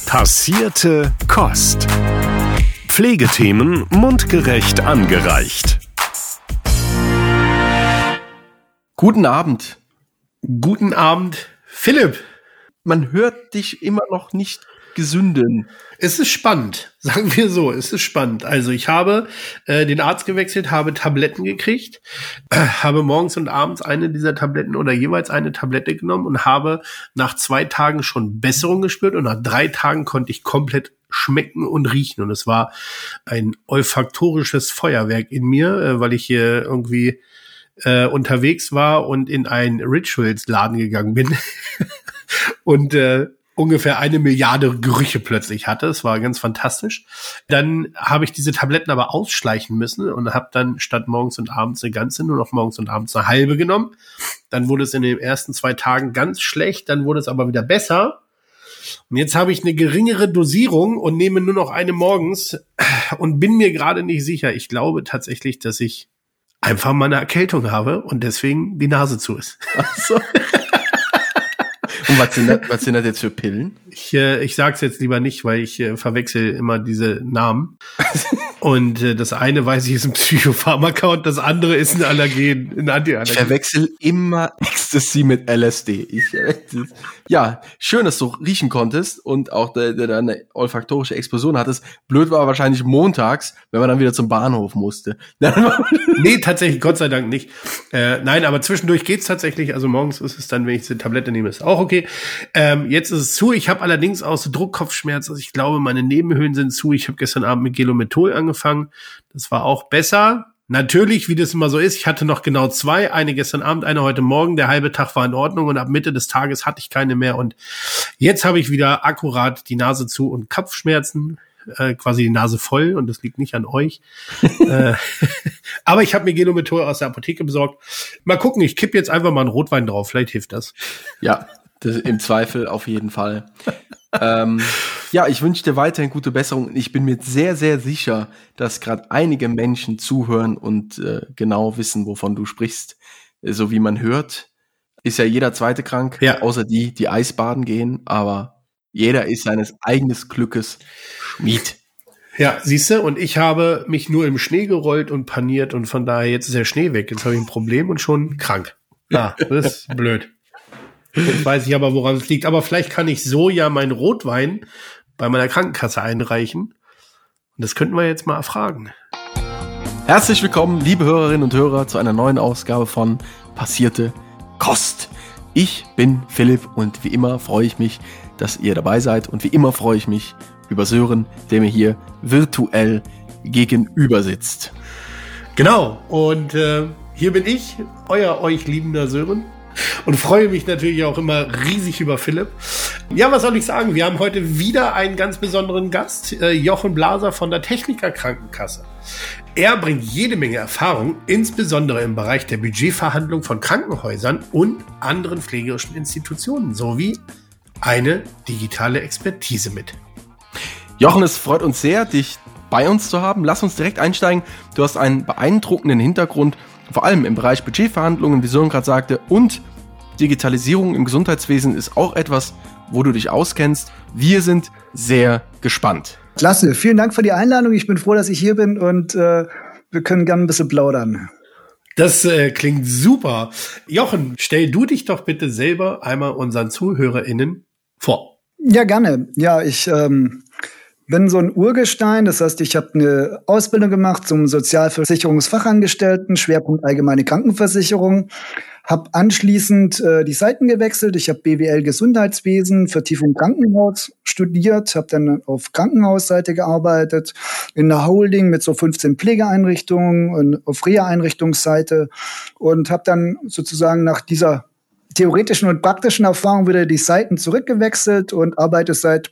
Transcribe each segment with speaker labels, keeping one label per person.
Speaker 1: Passierte Kost. Pflegethemen mundgerecht angereicht.
Speaker 2: Guten Abend.
Speaker 3: Guten Abend, Philipp.
Speaker 2: Man hört dich immer noch nicht gesünden.
Speaker 3: Es ist spannend, sagen wir so, es ist spannend. Also ich habe den Arzt gewechselt, habe Tabletten gekriegt, habe morgens und abends eine dieser Tabletten oder jeweils eine Tablette genommen und habe nach 2 Tagen schon Besserung gespürt und nach 3 Tagen konnte ich komplett schmecken und riechen. Und es war ein olfaktorisches Feuerwerk in mir, weil ich hier irgendwie unterwegs war und in einen Rituals-Laden gegangen bin und ungefähr 1 Milliarde Gerüche plötzlich hatte. Es war ganz fantastisch. Dann habe ich diese Tabletten aber ausschleichen müssen und habe dann statt morgens und abends eine ganze nur noch morgens und abends eine halbe genommen. Dann wurde es in den ersten 2 Tagen ganz schlecht, dann wurde es aber wieder besser. Und jetzt habe ich eine geringere Dosierung und nehme nur noch eine morgens und bin mir gerade nicht sicher. Ich glaube tatsächlich, dass ich einfach mal eine Erkältung habe und deswegen die Nase zu ist.
Speaker 2: Ach so. Und was sind das jetzt für Pillen?
Speaker 3: Ich sag's jetzt lieber nicht, weil ich verwechsel immer diese Namen. Und das eine weiß ich ist ein Psychopharmaka und das andere ist ein Allergen, ein Antiallergen.
Speaker 2: Ich verwechsel immer Ecstasy mit LSD. Ja, schön, dass du riechen konntest und auch eine olfaktorische Explosion hattest. Blöd war wahrscheinlich montags, wenn man dann wieder zum Bahnhof musste.
Speaker 3: Nee, tatsächlich, Gott sei Dank nicht. Nein, aber zwischendurch geht's tatsächlich. Also morgens ist es dann, wenn ich diese Tablette nehme, ist auch okay. Jetzt ist es zu. Ich habe allerdings auch so Druckkopfschmerzen. Also ich glaube, meine Nebenhöhlen sind zu. Ich habe gestern Abend mit Gelomethol angefangen. Das war auch besser. Natürlich, wie das immer so ist, ich hatte noch genau 2. Eine gestern Abend, eine heute Morgen. Der halbe Tag war in Ordnung und ab Mitte des Tages hatte ich keine mehr. Und jetzt habe ich wieder akkurat die Nase zu und Kopfschmerzen. Quasi die Nase voll und das liegt nicht an euch. Aber ich habe mir Gelomethol aus der Apotheke besorgt. Mal gucken, ich kipp jetzt einfach mal einen Rotwein drauf, vielleicht hilft das.
Speaker 2: Ja, das im Zweifel auf jeden Fall. Ja, ich wünsche dir weiterhin gute Besserung. Ich bin mir sehr, sehr sicher, dass gerade einige Menschen zuhören und genau wissen, wovon du sprichst. So wie man hört, ist ja jeder Zweite krank,
Speaker 3: ja.
Speaker 2: Außer die Eisbaden gehen, aber jeder ist seines eigenen Glückes Schmied.
Speaker 3: Ja, siehst du, und ich habe mich nur im Schnee gerollt und paniert und von daher jetzt ist der Schnee weg. Jetzt habe ich ein Problem und schon krank. Ja, das ist blöd. Jetzt weiß ich aber, woran es liegt. Aber vielleicht kann ich so ja meinen Rotwein bei meiner Krankenkasse einreichen. Und das könnten wir jetzt mal erfragen.
Speaker 2: Herzlich willkommen, liebe Hörerinnen und Hörer, zu einer neuen Ausgabe von Passierte Kost. Ich bin Philipp und wie immer freue ich mich, dass ihr dabei seid. Und wie immer freue ich mich über Sören, der mir hier virtuell gegenüber sitzt.
Speaker 3: Genau, und hier bin ich, euch liebender Sören. Und freue mich natürlich auch immer riesig über Philipp. Ja, was soll ich sagen? Wir haben heute wieder einen ganz besonderen Gast, Jochen Blaser von der Techniker Krankenkasse. Er bringt jede Menge Erfahrung, insbesondere im Bereich der Budgetverhandlung von Krankenhäusern und anderen pflegerischen Institutionen, sowie eine digitale Expertise mit.
Speaker 2: Jochen, es freut uns sehr, dich bei uns zu haben. Lass uns direkt einsteigen. Du hast einen beeindruckenden Hintergrund, vor allem im Bereich Budgetverhandlungen, wie Sören gerade sagte, und Digitalisierung im Gesundheitswesen ist auch etwas, wo du dich auskennst. Wir sind sehr gespannt.
Speaker 4: Klasse, vielen Dank für die Einladung. Ich bin froh, dass ich hier bin und wir können gerne ein bisschen plaudern.
Speaker 3: Das klingt super. Jochen, stell du dich doch bitte selber einmal unseren ZuhörerInnen vor.
Speaker 4: Ja, gerne. Ja, ich bin so ein Urgestein. Das heißt, ich habe eine Ausbildung gemacht zum Sozialversicherungsfachangestellten, Schwerpunkt allgemeine Krankenversicherung. Habe anschließend die Seiten gewechselt. Ich habe BWL Gesundheitswesen, Vertiefung Krankenhaus studiert, habe dann auf Krankenhausseite gearbeitet, in der Holding mit so 15 Pflegeeinrichtungen und auf Reha-Einrichtungsseite und habe dann sozusagen nach dieser theoretischen und praktischen Erfahrung wieder die Seiten zurückgewechselt und arbeite seit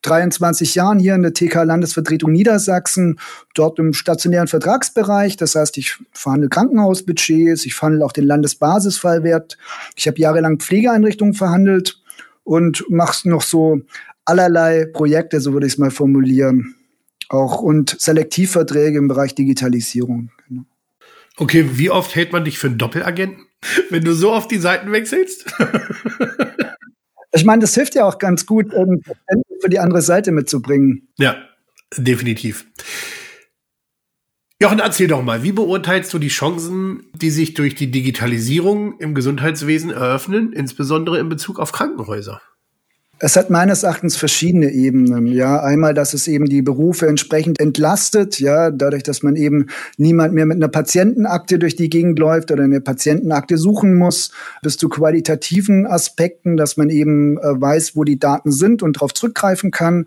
Speaker 4: 23 Jahren hier in der TK-Landesvertretung Niedersachsen, dort im stationären Vertragsbereich. Das heißt, ich verhandle Krankenhausbudgets, ich verhandle auch den Landesbasisfallwert. Ich habe jahrelang Pflegeeinrichtungen verhandelt und mache noch so allerlei Projekte, so würde ich es mal formulieren. Auch und Selektivverträge im Bereich Digitalisierung. Genau.
Speaker 3: Okay, wie oft hält man dich für einen Doppelagenten, wenn du so oft die Seiten wechselst?
Speaker 4: Ich meine, das hilft ja auch ganz gut, Verständnis für die andere Seite mitzubringen.
Speaker 3: Ja, definitiv. Jochen, erzähl doch mal, wie beurteilst du die Chancen, die sich durch die Digitalisierung im Gesundheitswesen eröffnen, insbesondere in Bezug auf Krankenhäuser?
Speaker 4: Es hat meines Erachtens verschiedene Ebenen. Ja, einmal, dass es eben die Berufe entsprechend entlastet. Ja, dadurch, dass man eben niemand mehr mit einer Patientenakte durch die Gegend läuft oder eine Patientenakte suchen muss, bis zu qualitativen Aspekten, dass man eben weiß, wo die Daten sind und darauf zurückgreifen kann,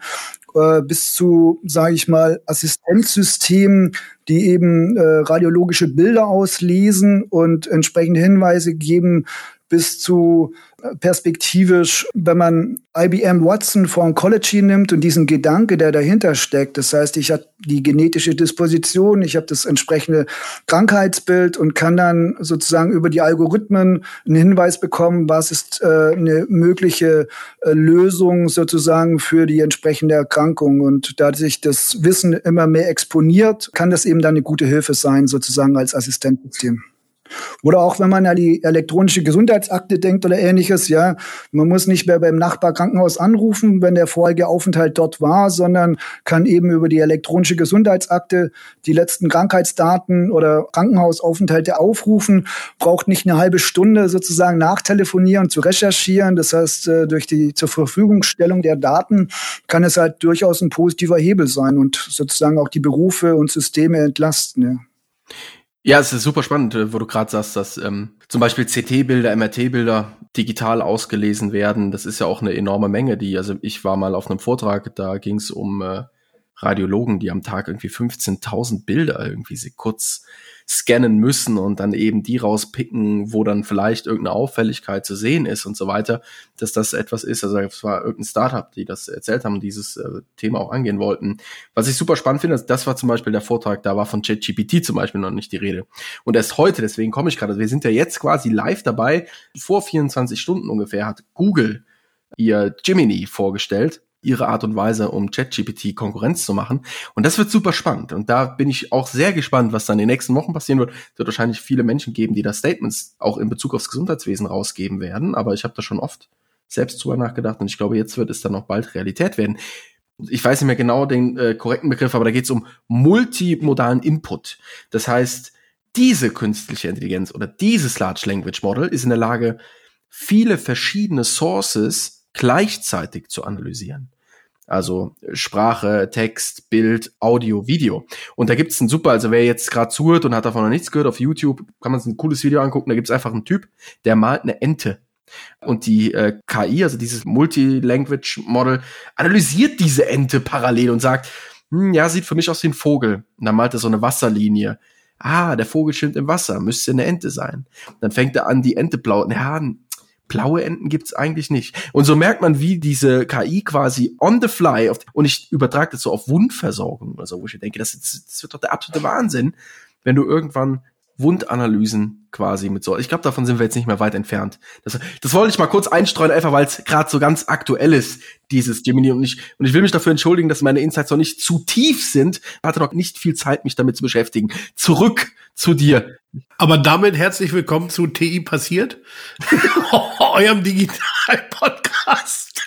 Speaker 4: bis zu, sage ich mal, Assistenzsystemen, die eben radiologische Bilder auslesen und entsprechende Hinweise geben, bis zu perspektivisch, wenn man IBM Watson for Oncology nimmt und diesen Gedanke, der dahinter steckt. Das heißt, ich habe die genetische Disposition, ich habe das entsprechende Krankheitsbild und kann dann sozusagen über die Algorithmen einen Hinweis bekommen, was ist eine mögliche Lösung sozusagen für die entsprechende Erkrankung. Und da sich das Wissen immer mehr exponiert, kann das eben dann eine gute Hilfe sein, sozusagen als Assistenzsystem. Oder auch, wenn man an die elektronische Gesundheitsakte denkt oder Ähnliches, ja, man muss nicht mehr beim Nachbarkrankenhaus anrufen, wenn der vorherige Aufenthalt dort war, sondern kann eben über die elektronische Gesundheitsakte die letzten Krankheitsdaten oder Krankenhausaufenthalte aufrufen, braucht nicht eine halbe Stunde sozusagen nachtelefonieren, zu recherchieren. Das heißt, durch die zur Verfügungstellung der Daten kann es halt durchaus ein positiver Hebel sein und sozusagen auch die Berufe und Systeme entlasten, ja.
Speaker 2: Ja, es ist super spannend, wo du gerade sagst, dass zum Beispiel CT-Bilder, MRT-Bilder digital ausgelesen werden. Das ist ja auch eine enorme Menge, also ich war mal auf einem Vortrag, da ging es um Radiologen, die am Tag irgendwie 15.000 Bilder irgendwie kurz scannen müssen und dann eben die rauspicken, wo dann vielleicht irgendeine Auffälligkeit zu sehen ist und so weiter, dass das etwas ist. Also es war irgendein Startup, die das erzählt haben, dieses Thema auch angehen wollten. Was ich super spannend finde, das war zum Beispiel der Vortrag, da war von ChatGPT zum Beispiel noch nicht die Rede. Und erst heute, deswegen komme ich gerade, wir sind ja jetzt quasi live dabei, vor 24 Stunden ungefähr hat Google ihr Gemini vorgestellt, ihre Art und Weise, um ChatGPT Konkurrenz zu machen. Und das wird super spannend. Und da bin ich auch sehr gespannt, was dann in den nächsten Wochen passieren wird. Es wird wahrscheinlich viele Menschen geben, die da Statements auch in Bezug aufs Gesundheitswesen rausgeben werden. Aber ich habe da schon oft selbst drüber nachgedacht. Und ich glaube, jetzt wird es dann noch bald Realität werden. Ich weiß nicht mehr genau den korrekten Begriff, aber da geht es um multimodalen Input. Das heißt, diese künstliche Intelligenz oder dieses Large Language Model ist in der Lage, viele verschiedene Sources gleichzeitig zu analysieren. Also Sprache, Text, Bild, Audio, Video. Und da gibt's also wer jetzt gerade zuhört und hat davon noch nichts gehört, auf YouTube kann man sich ein cooles Video angucken, da gibt's einfach einen Typ, der malt eine Ente. Und die KI, also dieses Multi-Language Model, analysiert diese Ente parallel und sagt, ja, sieht für mich aus wie ein Vogel. Und dann malt er so eine Wasserlinie. Der Vogel schwimmt im Wasser, müsste eine Ente sein. Und dann fängt er an, die Ente blau. Blaue Enten gibt's eigentlich nicht. Und so merkt man, wie diese KI quasi on the fly, und ich übertrage das so auf Wundversorgung oder so, wo ich denke, das wird doch der absolute Wahnsinn, wenn du irgendwann Wundanalysen quasi mit so. Ich glaube, davon sind wir jetzt nicht mehr weit entfernt. Das wollte ich mal kurz einstreuen, einfach weil es gerade so ganz aktuell ist, dieses Gemini. Und ich will mich dafür entschuldigen, dass meine Insights noch nicht zu tief sind. Ich hatte noch nicht viel Zeit, mich damit zu beschäftigen. Zurück zu dir.
Speaker 3: Aber damit herzlich willkommen zu TI passiert, eurem Digital-Podcast.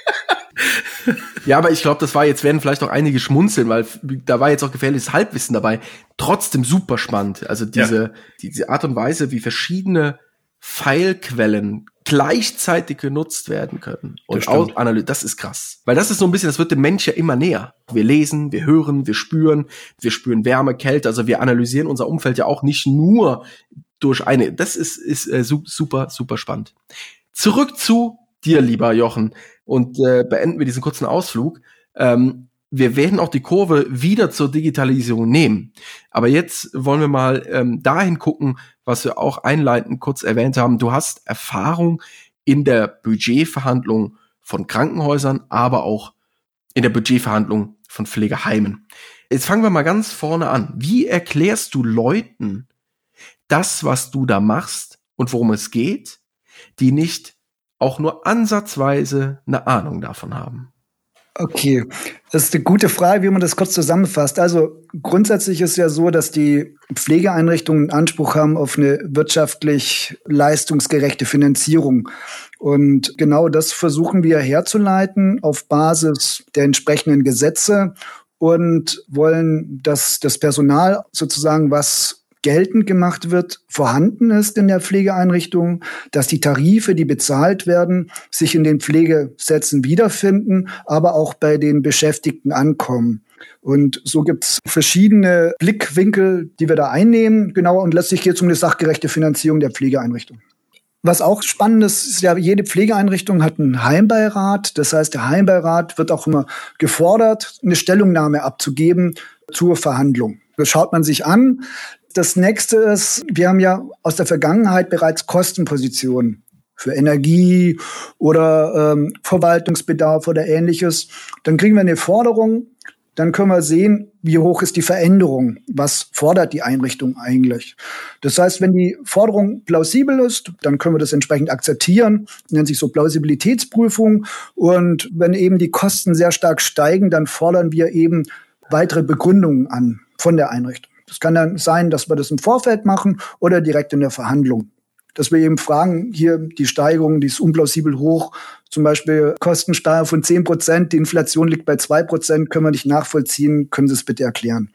Speaker 2: Ja, aber ich glaube, werden vielleicht auch einige schmunzeln, weil da war jetzt auch gefährliches Halbwissen dabei. Trotzdem super spannend. Also diese Art und Weise, wie verschiedene Filequellen gleichzeitig genutzt werden können. Und das ist krass. Weil das ist so ein bisschen, das wird dem Mensch ja immer näher. Wir lesen, wir hören, wir spüren Wärme, Kälte. Also wir analysieren unser Umfeld ja auch nicht nur durch das ist super, super spannend. Zurück zu dir, lieber Jochen. Und beenden wir diesen kurzen Ausflug. Wir werden auch die Kurve wieder zur Digitalisierung nehmen. Aber jetzt wollen wir mal dahin gucken, was wir auch einleitend kurz erwähnt haben. Du hast Erfahrung in der Budgetverhandlung von Krankenhäusern, aber auch in der Budgetverhandlung von Pflegeheimen. Jetzt fangen wir mal ganz vorne an. Wie erklärst du Leuten das, was du da machst und worum es geht, die nicht auch nur ansatzweise eine Ahnung davon haben?
Speaker 4: Okay, das ist eine gute Frage, wie man das kurz zusammenfasst. Also grundsätzlich ist ja so, dass die Pflegeeinrichtungen Anspruch haben auf eine wirtschaftlich leistungsgerechte Finanzierung. Und genau das versuchen wir herzuleiten auf Basis der entsprechenden Gesetze und wollen, dass das Personal sozusagen, was geltend gemacht wird, vorhanden ist in der Pflegeeinrichtung, dass die Tarife, die bezahlt werden, sich in den Pflegesätzen wiederfinden, aber auch bei den Beschäftigten ankommen. Und so gibt's verschiedene Blickwinkel, die wir da einnehmen. Genau, und letztlich geht es um eine sachgerechte Finanzierung der Pflegeeinrichtung. Was auch spannend ist ja, jede Pflegeeinrichtung hat einen Heimbeirat. Das heißt, der Heimbeirat wird auch immer gefordert, eine Stellungnahme abzugeben zur Verhandlung. Das schaut man sich an. Das nächste ist, wir haben ja aus der Vergangenheit bereits Kostenpositionen für Energie oder Verwaltungsbedarf oder Ähnliches. Dann kriegen wir eine Forderung, dann können wir sehen, wie hoch ist die Veränderung, was fordert die Einrichtung eigentlich. Das heißt, wenn die Forderung plausibel ist, dann können wir das entsprechend akzeptieren, nennt sich so Plausibilitätsprüfung. Und wenn eben die Kosten sehr stark steigen, dann fordern wir eben weitere Begründungen an von der Einrichtung. Das kann dann sein, dass wir das im Vorfeld machen oder direkt in der Verhandlung. Dass wir eben fragen, hier die Steigerung, die ist unplausibel hoch, zum Beispiel Kostensteigerung von 10%, die Inflation liegt bei 2%, können wir nicht nachvollziehen, können Sie es bitte erklären.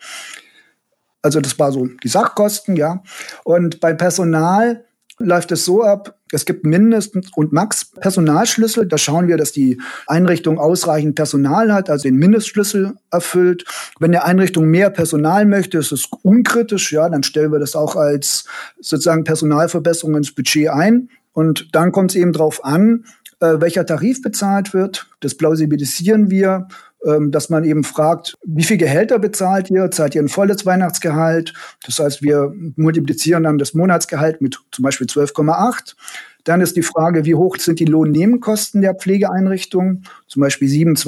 Speaker 4: Also das war so die Sachkosten, ja. Und beim Personal läuft es so ab, es gibt Mindest- und Max-Personalschlüssel. Da schauen wir, dass die Einrichtung ausreichend Personal hat, also den Mindestschlüssel erfüllt. Wenn eine Einrichtung mehr Personal möchte, ist es unkritisch, ja, dann stellen wir das auch als sozusagen Personalverbesserung ins Budget ein. Und dann kommt es eben drauf an, welcher Tarif bezahlt wird. Das plausibilisieren wir, dass man eben fragt, wie viel Gehälter bezahlt ihr? Zahlt ihr ein volles Weihnachtsgehalt? Das heißt, wir multiplizieren dann das Monatsgehalt mit zum Beispiel 12,8. Dann ist die Frage, wie hoch sind die Lohnnebenkosten der Pflegeeinrichtung? Zum Beispiel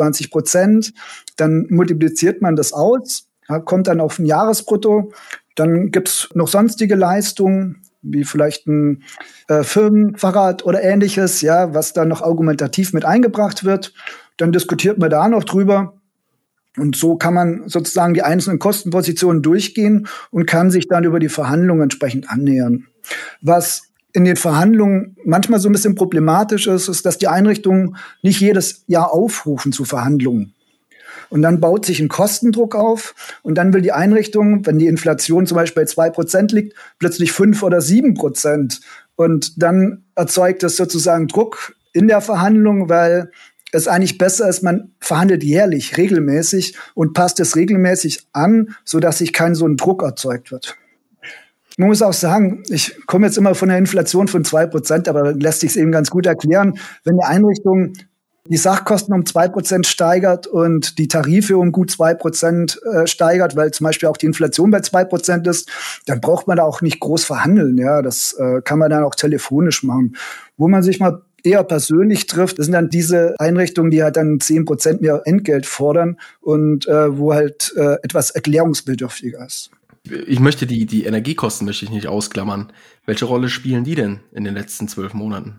Speaker 4: 27%. Dann multipliziert man das aus, kommt dann auf ein Jahresbrutto. Dann gibt's noch sonstige Leistungen, wie vielleicht ein Firmenfahrrad oder Ähnliches, ja, was dann noch argumentativ mit eingebracht wird. Dann diskutiert man da noch drüber. Und so kann man sozusagen die einzelnen Kostenpositionen durchgehen und kann sich dann über die Verhandlungen entsprechend annähern. Was in den Verhandlungen manchmal so ein bisschen problematisch ist, ist, dass die Einrichtungen nicht jedes Jahr aufrufen zu Verhandlungen. Und dann baut sich ein Kostendruck auf und dann will die Einrichtung, wenn die Inflation zum Beispiel bei 2% liegt, plötzlich 5 oder 7%. Und dann erzeugt das sozusagen Druck in der Verhandlung, weil es eigentlich besser ist, man verhandelt jährlich, regelmäßig und passt es regelmäßig an, sodass sich kein so ein Druck erzeugt wird. Man muss auch sagen, ich komme jetzt immer von einer Inflation von 2%, aber lässt sich es eben ganz gut erklären, wenn eine Einrichtung die Sachkosten um 2% steigert und die Tarife um gut 2% steigert, weil zum Beispiel auch die Inflation bei 2% ist, dann braucht man da auch nicht groß verhandeln. Ja, das kann man dann auch telefonisch machen. Wo man sich mal eher persönlich trifft, das sind dann diese Einrichtungen, die halt dann 10% mehr Entgelt fordern und wo halt etwas erklärungsbedürftiger ist.
Speaker 2: Ich möchte die Energiekosten möchte ich nicht ausklammern. Welche Rolle spielen die denn in den letzten 12 Monaten?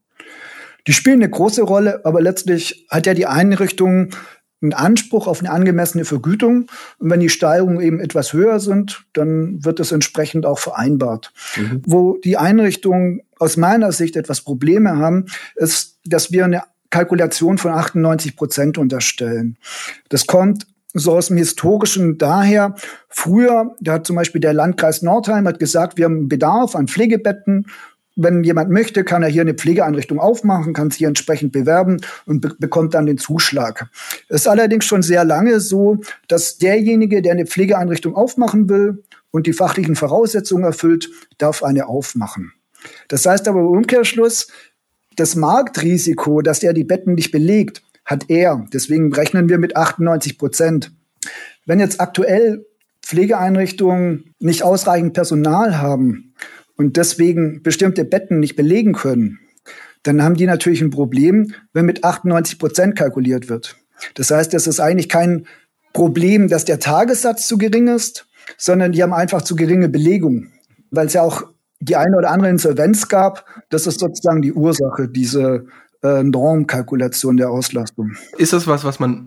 Speaker 4: Die spielen eine große Rolle, aber letztlich hat ja die Einrichtung einen Anspruch auf eine angemessene Vergütung. Und wenn die Steigerungen eben etwas höher sind, dann wird es entsprechend auch vereinbart. Mhm. Wo die Einrichtungen aus meiner Sicht etwas Probleme haben, ist, dass wir eine Kalkulation von 98% unterstellen. Das kommt so aus dem Historischen daher. Früher, da hat zum Beispiel der Landkreis Nordheim hat gesagt, wir haben einen Bedarf an Pflegebetten. Wenn jemand möchte, kann er hier eine Pflegeeinrichtung aufmachen, kann sich hier entsprechend bewerben und bekommt dann den Zuschlag. Es ist allerdings schon sehr lange so, dass derjenige, der eine Pflegeeinrichtung aufmachen will und die fachlichen Voraussetzungen erfüllt, darf eine aufmachen. Das heißt aber im Umkehrschluss, das Marktrisiko, dass er die Betten nicht belegt, hat er. Deswegen rechnen wir mit 98%. Wenn jetzt aktuell Pflegeeinrichtungen nicht ausreichend Personal haben und deswegen bestimmte Betten nicht belegen können, dann haben die natürlich ein Problem, wenn mit 98% kalkuliert wird. Das heißt, es ist eigentlich kein Problem, dass der Tagessatz zu gering ist, sondern die haben einfach zu geringe Belegung, weil es ja auch die eine oder andere Insolvenz gab. Das ist sozusagen die Ursache, diese Normkalkulation der Auslastung.
Speaker 2: Ist das was man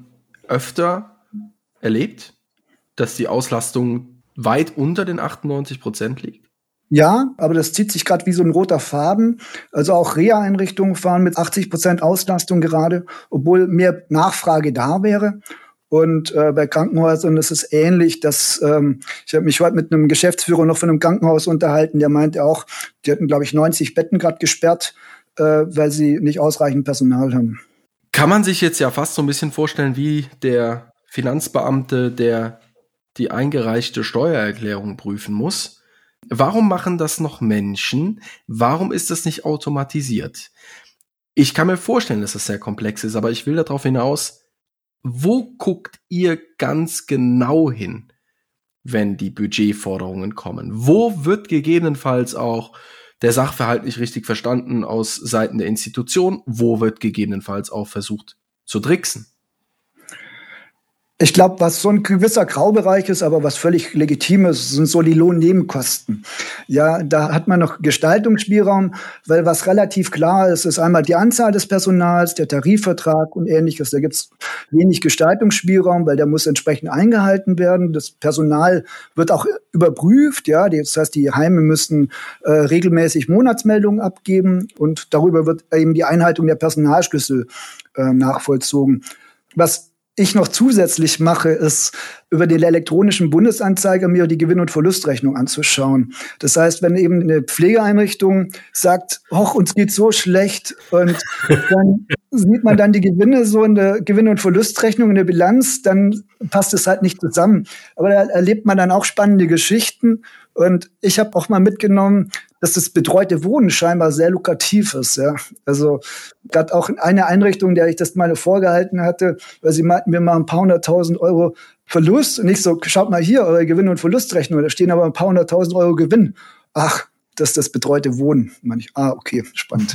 Speaker 2: öfter erlebt, dass die Auslastung weit unter den 98% liegt?
Speaker 4: Ja, aber das zieht sich gerade wie so ein roter Faden. Also auch Reha-Einrichtungen fahren mit 80% Auslastung gerade, obwohl mehr Nachfrage da wäre. Und bei Krankenhäusern ist es ähnlich, dass ich habe mich heute mit einem Geschäftsführer noch von einem Krankenhaus unterhalten, der meinte auch, die hatten, glaube ich, 90 Betten gerade gesperrt, weil sie nicht ausreichend Personal haben.
Speaker 2: Kann man sich jetzt ja fast so ein bisschen vorstellen wie der Finanzbeamte, der die eingereichte Steuererklärung prüfen muss. Warum machen das noch Menschen? Warum ist das nicht automatisiert? Ich kann mir vorstellen, dass das sehr komplex ist, aber ich will darauf hinaus, wo guckt ihr ganz genau hin, wenn die Budgetforderungen kommen? Wo wird gegebenenfalls auch der Sachverhalt nicht richtig verstanden aus Seiten der Institution? Wo wird gegebenenfalls auch versucht zu tricksen?
Speaker 4: Ich glaube, was so ein gewisser Graubereich ist, aber was völlig legitim ist, sind so die Lohnnebenkosten. Ja, da hat man noch Gestaltungsspielraum, weil was relativ klar ist, ist einmal die Anzahl des Personals, der Tarifvertrag und Ähnliches. Da gibt's wenig Gestaltungsspielraum, weil der muss entsprechend eingehalten werden. Das Personal wird auch überprüft. Ja, das heißt, die Heime müssen regelmäßig Monatsmeldungen abgeben und darüber wird eben die Einhaltung der Personalschlüssel nachvollzogen. Was ich noch zusätzlich mache, ist, über den elektronischen Bundesanzeiger mir die Gewinn- und Verlustrechnung anzuschauen. Das heißt, wenn eben eine Pflegeeinrichtung sagt, hoch, uns geht's so schlecht, und dann sieht man dann die Gewinne so in der Gewinn- und Verlustrechnung, in der Bilanz, dann passt es halt nicht zusammen. Aber da erlebt man dann auch spannende Geschichten. Und ich habe auch mal mitgenommen, dass das betreute Wohnen scheinbar sehr lukrativ ist. Ja, also gerade auch in einer Einrichtung, der ich das mal vorgehalten hatte, weil sie meinten, wir machen ein paar 100.000 Euro Verlust. Und ich so, schaut mal hier, eure Gewinn- und Verlustrechnung, da stehen aber ein paar 100.000 Euro Gewinn. Ach, das ist das betreute Wohnen. Meine ich, okay, spannend.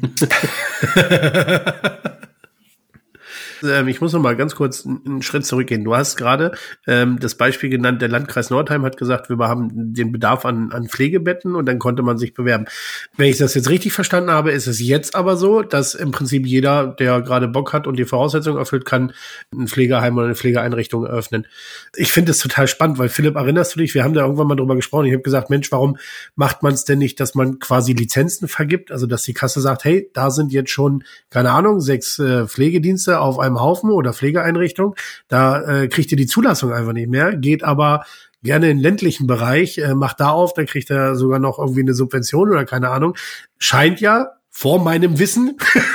Speaker 3: Ich muss noch mal ganz kurz einen Schritt zurückgehen. Du hast gerade das Beispiel genannt, der Landkreis Nordheim hat gesagt, wir haben den Bedarf an Pflegebetten und dann konnte man sich bewerben. Wenn ich das jetzt richtig verstanden habe, ist es jetzt aber so, dass im Prinzip jeder, der gerade Bock hat und die Voraussetzungen erfüllt, kann ein Pflegeheim oder eine Pflegeeinrichtung eröffnen. Ich finde es total spannend, weil Philipp, erinnerst du dich, wir haben da irgendwann mal drüber gesprochen, ich habe gesagt, Mensch, warum macht man es denn nicht, dass man quasi Lizenzen vergibt, also dass die Kasse sagt, hey, da sind jetzt schon, keine Ahnung, 6 Pflegedienste auf einem Haufen oder Pflegeeinrichtung, da kriegt ihr die Zulassung einfach nicht mehr, geht aber gerne in den ländlichen Bereich, macht da auf, dann kriegt er sogar noch irgendwie eine Subvention oder keine Ahnung. Scheint ja vor meinem Wissen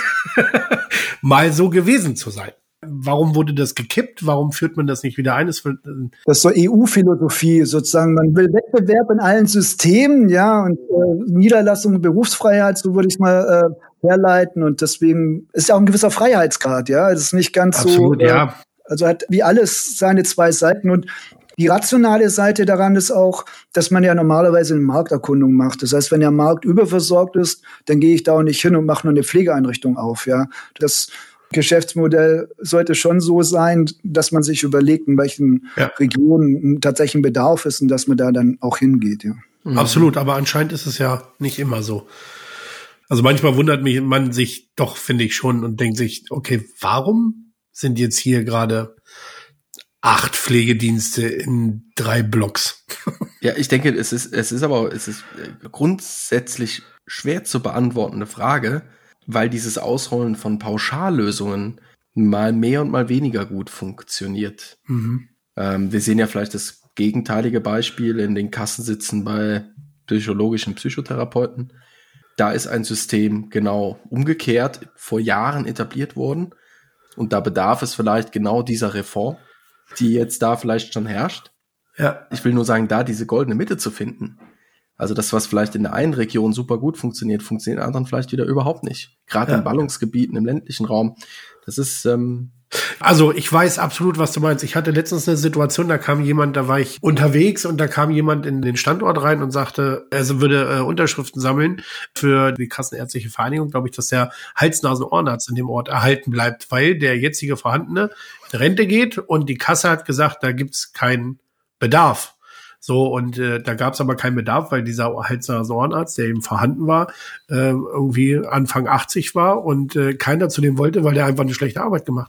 Speaker 3: mal so gewesen zu sein. Warum wurde das gekippt? Warum führt man das nicht wieder ein? Das
Speaker 4: ist so EU-Philosophie sozusagen. Man will Wettbewerb in allen Systemen, ja, und Niederlassung, Berufsfreiheit, so würde ich mal herleiten. Und deswegen ist ja auch ein gewisser Freiheitsgrad, ja. Es ist nicht ganz
Speaker 3: absolut,
Speaker 4: so.
Speaker 3: Ja.
Speaker 4: Also hat wie alles seine zwei Seiten. Und die rationale Seite daran ist auch, dass man ja normalerweise eine Markterkundung macht. Das heißt, wenn der Markt überversorgt ist, dann gehe ich da auch nicht hin und mache nur eine Pflegeeinrichtung auf, ja. Das Geschäftsmodell sollte schon so sein, dass man sich überlegt, in welchen Regionen tatsächlich ein Bedarf ist und dass man da dann auch hingeht. Ja.
Speaker 3: Absolut, aber anscheinend ist es ja nicht immer so. Also manchmal wundert man sich doch, finde ich schon, und denkt sich, okay, warum sind jetzt hier gerade 8 Pflegedienste in 3 Blocks?
Speaker 2: Ja, ich denke, es ist grundsätzlich schwer zu beantwortende Frage, weil dieses Ausrollen von Pauschallösungen mal mehr und mal weniger gut funktioniert. Mhm. Wir sehen ja vielleicht das gegenteilige Beispiel in den Kassensitzen bei psychologischen Psychotherapeuten. Da ist ein System genau umgekehrt vor Jahren etabliert worden und da bedarf es vielleicht genau dieser Reform, die jetzt da vielleicht schon herrscht. Ja. Ich will nur sagen, da diese goldene Mitte zu finden. Also das, was vielleicht in der einen Region super gut funktioniert, funktioniert in anderen vielleicht wieder überhaupt nicht. Gerade in Ballungsgebieten, im ländlichen Raum. Das ist
Speaker 3: Also ich weiß absolut, was du meinst. Ich hatte letztens eine Situation, da kam jemand, da war ich unterwegs und da kam jemand in den Standort rein und sagte, er würde Unterschriften sammeln für die Kassenärztliche Vereinigung, glaube ich, dass der Hals-Nasen-Ohrenarzt in dem Ort erhalten bleibt, weil der jetzige Vorhandene in Rente geht und die Kasse hat gesagt, da gibt's keinen Bedarf. So, und da gab es aber keinen Bedarf, weil dieser Hals-Nasen-Ohrenarzt, der eben vorhanden war, irgendwie Anfang 80 war und keiner zu dem wollte, weil der einfach eine schlechte Arbeit gemacht hat.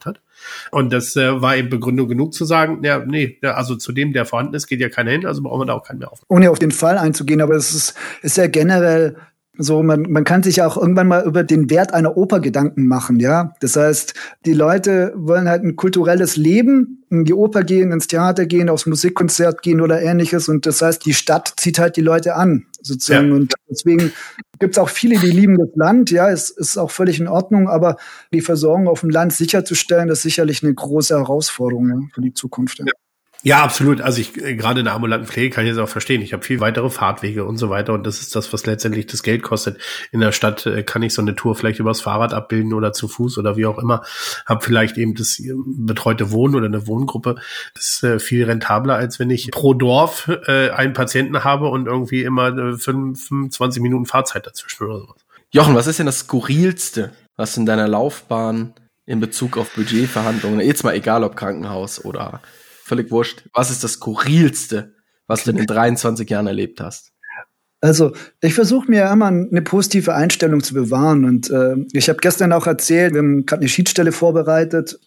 Speaker 3: Und das war eben Begründung genug zu sagen, ja, nee, also zu dem, der vorhanden ist, geht ja keiner hin, also brauchen wir da auch keinen mehr auf.
Speaker 4: Ohne auf den Fall einzugehen, aber es ist ja generell so, man kann sich ja auch irgendwann mal über den Wert einer Oper Gedanken machen, ja. Das heißt, die Leute wollen halt ein kulturelles Leben, in die Oper gehen, ins Theater gehen, aufs Musikkonzert gehen oder ähnliches. Und das heißt, die Stadt zieht halt die Leute an, sozusagen. Ja. Und deswegen gibt's auch viele, die lieben das Land, ja, es ist auch völlig in Ordnung, aber die Versorgung auf dem Land sicherzustellen, das ist sicherlich eine große Herausforderung, ja, für die Zukunft. Ja.
Speaker 3: Ja, absolut. Also ich gerade in der ambulanten Pflege kann ich das auch verstehen. Ich habe viel weitere Fahrtwege und so weiter und das ist das, was letztendlich das Geld kostet. In der Stadt kann ich so eine Tour vielleicht übers Fahrrad abbilden oder zu Fuß oder wie auch immer. Habe vielleicht eben das betreute Wohnen oder eine Wohngruppe. Das ist viel rentabler, als wenn ich pro Dorf einen Patienten habe und irgendwie immer 25 Minuten Fahrzeit dazwischen oder sowas.
Speaker 2: Jochen, was ist denn das Skurrilste, was du in deiner Laufbahn in Bezug auf Budgetverhandlungen, jetzt mal egal ob Krankenhaus oder völlig wurscht. Was ist das Skurrilste, was du in den 23 Jahren erlebt hast?
Speaker 4: Also ich versuche mir immer eine positive Einstellung zu bewahren und ich habe gestern auch erzählt, wir haben gerade eine Schiedsstelle vorbereitet,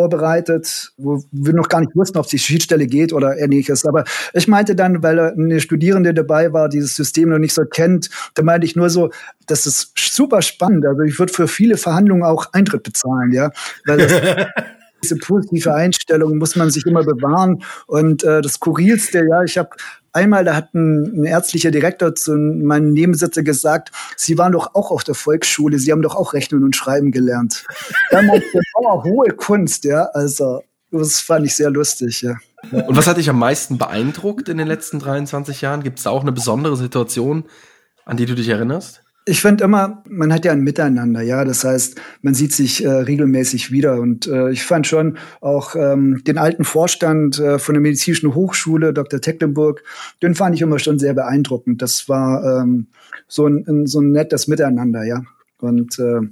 Speaker 4: wo wir noch gar nicht wussten, ob es die Schiedsstelle geht oder ähnliches. Aber ich meinte dann, weil eine Studierende dabei war, dieses System noch nicht so kennt, da meinte ich nur so, das ist super spannend. Also ich würde für viele Verhandlungen auch Eintritt bezahlen, ja, weil das diese positive Einstellung muss man sich immer bewahren. Und das Skurrilste, ja, ich habe einmal, da hat ein ärztlicher Direktor zu meinem Nebensitzer gesagt, Sie waren doch auch auf der Volksschule, Sie haben doch auch Rechnen und Schreiben gelernt. Ja, das war auch hohe Kunst, ja, also das fand ich sehr lustig, ja.
Speaker 2: Und was hat dich am meisten beeindruckt in den letzten 23 Jahren? Gibt es da auch eine besondere Situation, an die du dich erinnerst?
Speaker 4: Ich finde immer, man hat ja ein Miteinander, ja. Das heißt, man sieht sich regelmäßig wieder. Und ich fand schon auch den alten Vorstand von der Medizinischen Hochschule, Dr. Tecklenburg, den fand ich immer schon sehr beeindruckend. Das war so ein nettes Miteinander, ja. Und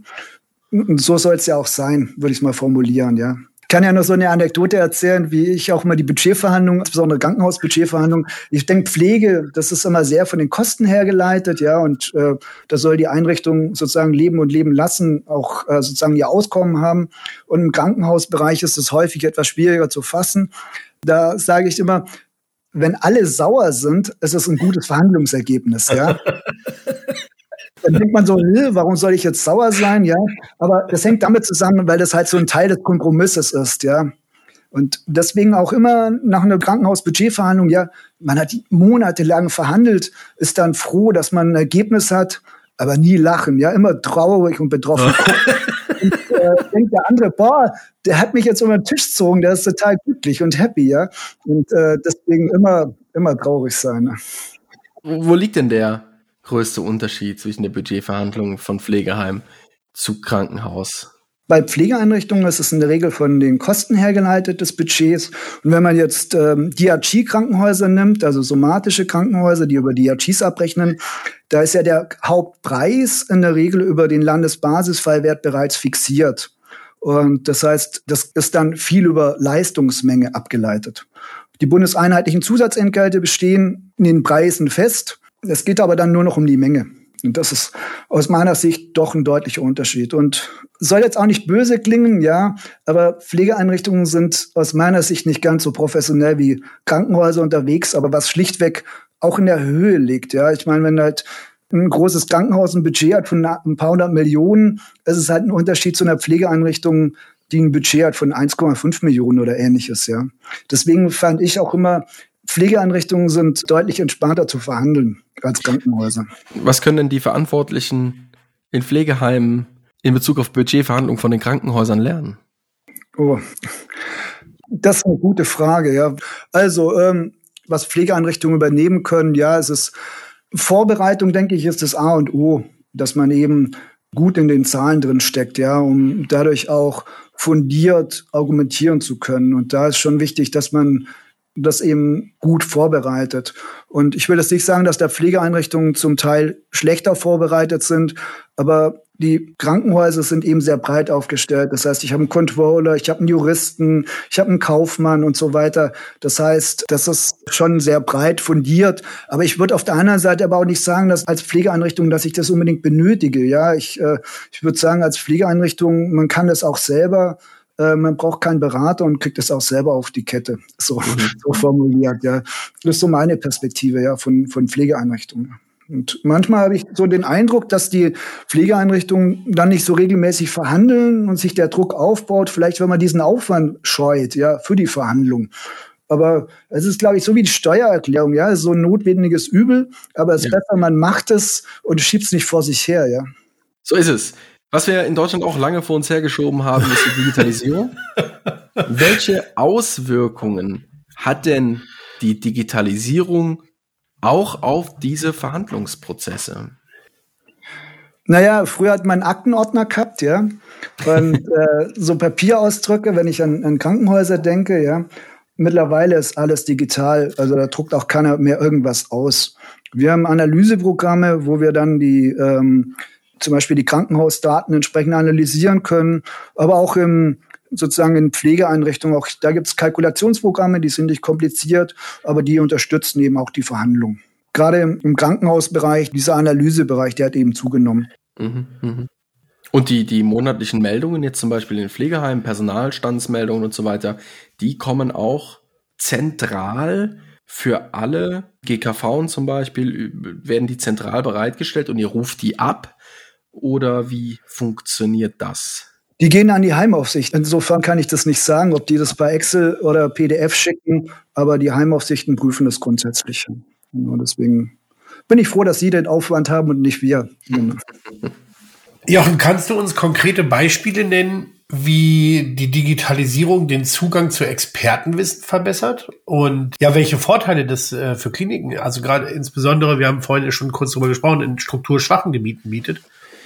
Speaker 4: so soll es ja auch sein, würde ich es mal formulieren, ja. Ich kann ja noch so eine Anekdote erzählen, wie ich auch immer die Budgetverhandlungen, insbesondere Krankenhausbudgetverhandlungen, ich denke, Pflege, das ist immer sehr von den Kosten her geleitet, ja, und da soll die Einrichtung sozusagen leben und leben lassen, auch sozusagen ihr Auskommen haben. Und im Krankenhausbereich ist es häufig etwas schwieriger zu fassen. Da sage ich immer, wenn alle sauer sind, ist es ein gutes Verhandlungsergebnis, ja. Dann denkt man so, warum soll ich jetzt sauer sein, ja? Aber das hängt damit zusammen, weil das halt so ein Teil des Kompromisses ist, ja. Und deswegen auch immer nach einer Krankenhausbudgetverhandlung, ja, man hat monatelang verhandelt, ist dann froh, dass man ein Ergebnis hat, aber nie lachen, ja, immer traurig und betroffen. Und denkt der andere, boah, der hat mich jetzt unter den Tisch gezogen, der ist total glücklich und happy, ja. Und deswegen immer traurig sein. Ne?
Speaker 2: Wo liegt denn der größte Unterschied zwischen der Budgetverhandlung von Pflegeheim zu Krankenhaus?
Speaker 4: Bei Pflegeeinrichtungen ist es in der Regel von den Kosten her geleitet des Budgets. Und wenn man jetzt DRG-Krankenhäuser nimmt, also somatische Krankenhäuser, die über DRGs abrechnen, da ist ja der Hauptpreis in der Regel über den Landesbasisfallwert bereits fixiert. Und das heißt, das ist dann viel über Leistungsmenge abgeleitet. Die bundeseinheitlichen Zusatzentgelte bestehen in den Preisen fest. Es geht aber dann nur noch um die Menge. Und das ist aus meiner Sicht doch ein deutlicher Unterschied. Und soll jetzt auch nicht böse klingen, ja, aber Pflegeeinrichtungen sind aus meiner Sicht nicht ganz so professionell wie Krankenhäuser unterwegs, aber was schlichtweg auch in der Höhe liegt, ja. Ich meine, wenn halt ein großes Krankenhaus ein Budget hat von ein paar hundert Millionen, ist es halt ein Unterschied zu einer Pflegeeinrichtung, die ein Budget hat von 1,5 Millionen oder ähnliches, ja. Deswegen fand ich auch immer, Pflegeeinrichtungen sind deutlich entspannter zu verhandeln als Krankenhäuser.
Speaker 2: Was können denn die Verantwortlichen in Pflegeheimen in Bezug auf Budgetverhandlungen von den Krankenhäusern lernen?
Speaker 4: Oh, das ist eine gute Frage, ja. Also, was Pflegeeinrichtungen übernehmen können, ja, es ist Vorbereitung, denke ich, ist das A und O, dass man eben gut in den Zahlen drin steckt, ja, um dadurch auch fundiert argumentieren zu können. Und da ist schon wichtig, dass man das eben gut vorbereitet. Und ich will jetzt nicht sagen, dass da Pflegeeinrichtungen zum Teil schlechter vorbereitet sind, aber die Krankenhäuser sind eben sehr breit aufgestellt. Das heißt, ich habe einen Controller, ich habe einen Juristen, ich habe einen Kaufmann und so weiter. Das heißt, das ist schon sehr breit fundiert. Aber ich würde auf der anderen Seite aber auch nicht sagen, dass als Pflegeeinrichtung, dass ich das unbedingt benötige. Ja, ich würde sagen, als Pflegeeinrichtung, man kann das auch selber man braucht keinen Berater und kriegt es auch selber auf die Kette. So formuliert, ja. Das ist so meine Perspektive, ja, von Pflegeeinrichtungen. Und manchmal habe ich so den Eindruck, dass die Pflegeeinrichtungen dann nicht so regelmäßig verhandeln und sich der Druck aufbaut, vielleicht wenn man diesen Aufwand scheut, ja, für die Verhandlung. Aber es ist, glaube ich, so wie die Steuererklärung, ja, es ist so ein notwendiges Übel, aber es ist besser, man macht es und schiebt es nicht vor sich her, ja.
Speaker 2: So ist es. Was wir in Deutschland auch lange vor uns hergeschoben haben, ist die Digitalisierung. Welche Auswirkungen hat denn die Digitalisierung auch auf diese Verhandlungsprozesse?
Speaker 4: Naja, früher hat man einen Aktenordner gehabt, ja. Und so Papierausdrücke, wenn ich an Krankenhäuser denke, ja. Mittlerweile ist alles digital, also da druckt auch keiner mehr irgendwas aus. Wir haben Analyseprogramme, wo wir dann die zum Beispiel die Krankenhausdaten entsprechend analysieren können, aber auch sozusagen in Pflegeeinrichtungen, auch da gibt es Kalkulationsprogramme, die sind nicht kompliziert, aber die unterstützen eben auch die Verhandlung. Gerade im Krankenhausbereich, dieser Analysebereich, der hat eben zugenommen.
Speaker 2: Und die monatlichen Meldungen, jetzt zum Beispiel in Pflegeheimen, Personalstandsmeldungen und so weiter, die kommen auch zentral für alle GKV zum Beispiel, werden die zentral bereitgestellt und ihr ruft die ab? Oder wie funktioniert das?
Speaker 4: Die gehen an die Heimaufsicht. Insofern kann ich das nicht sagen, ob die das bei Excel oder PDF schicken, aber die Heimaufsichten prüfen das grundsätzlich. Und deswegen bin ich froh, dass Sie den Aufwand haben und nicht wir.
Speaker 3: Jochen, kannst du uns konkrete Beispiele nennen, wie die Digitalisierung den Zugang zu Expertenwissen verbessert und ja, welche Vorteile das für Kliniken, also gerade insbesondere, wir haben vorhin schon kurz darüber gesprochen, in strukturschwachen Gebieten bietet?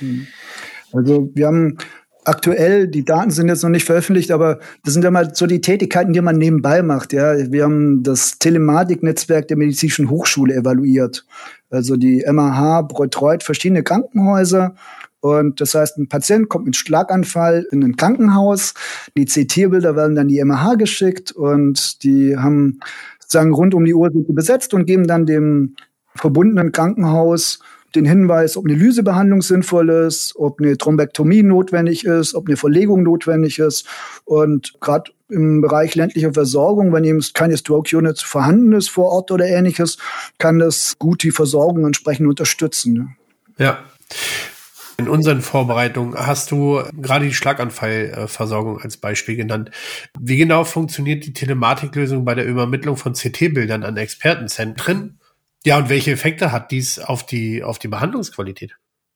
Speaker 4: Also wir haben aktuell, die Daten sind jetzt noch nicht veröffentlicht, aber das sind ja mal so die Tätigkeiten, die man nebenbei macht. Ja, wir haben das Telematiknetzwerk der Medizinischen Hochschule evaluiert. Also die MAH betreut verschiedene Krankenhäuser. Und das heißt, ein Patient kommt mit Schlaganfall in ein Krankenhaus. Die CT-Bilder werden dann die MAH geschickt und die haben sozusagen rund um die Uhr besetzt und geben dann dem verbundenen Krankenhaus den Hinweis, ob eine Lysebehandlung sinnvoll ist, ob eine Thrombektomie notwendig ist, ob eine Verlegung notwendig ist. Und gerade im Bereich ländlicher Versorgung, wenn eben keine Stroke Unit vorhanden ist vor Ort oder Ähnliches, kann das gut die Versorgung entsprechend unterstützen.
Speaker 3: Ja. In unseren Vorbereitungen hast du gerade die Schlaganfallversorgung als Beispiel genannt. Wie genau funktioniert die Telematiklösung bei der Übermittlung von CT-Bildern an Expertenzentren? Ja, und welche Effekte hat dies auf die Behandlungsqualität?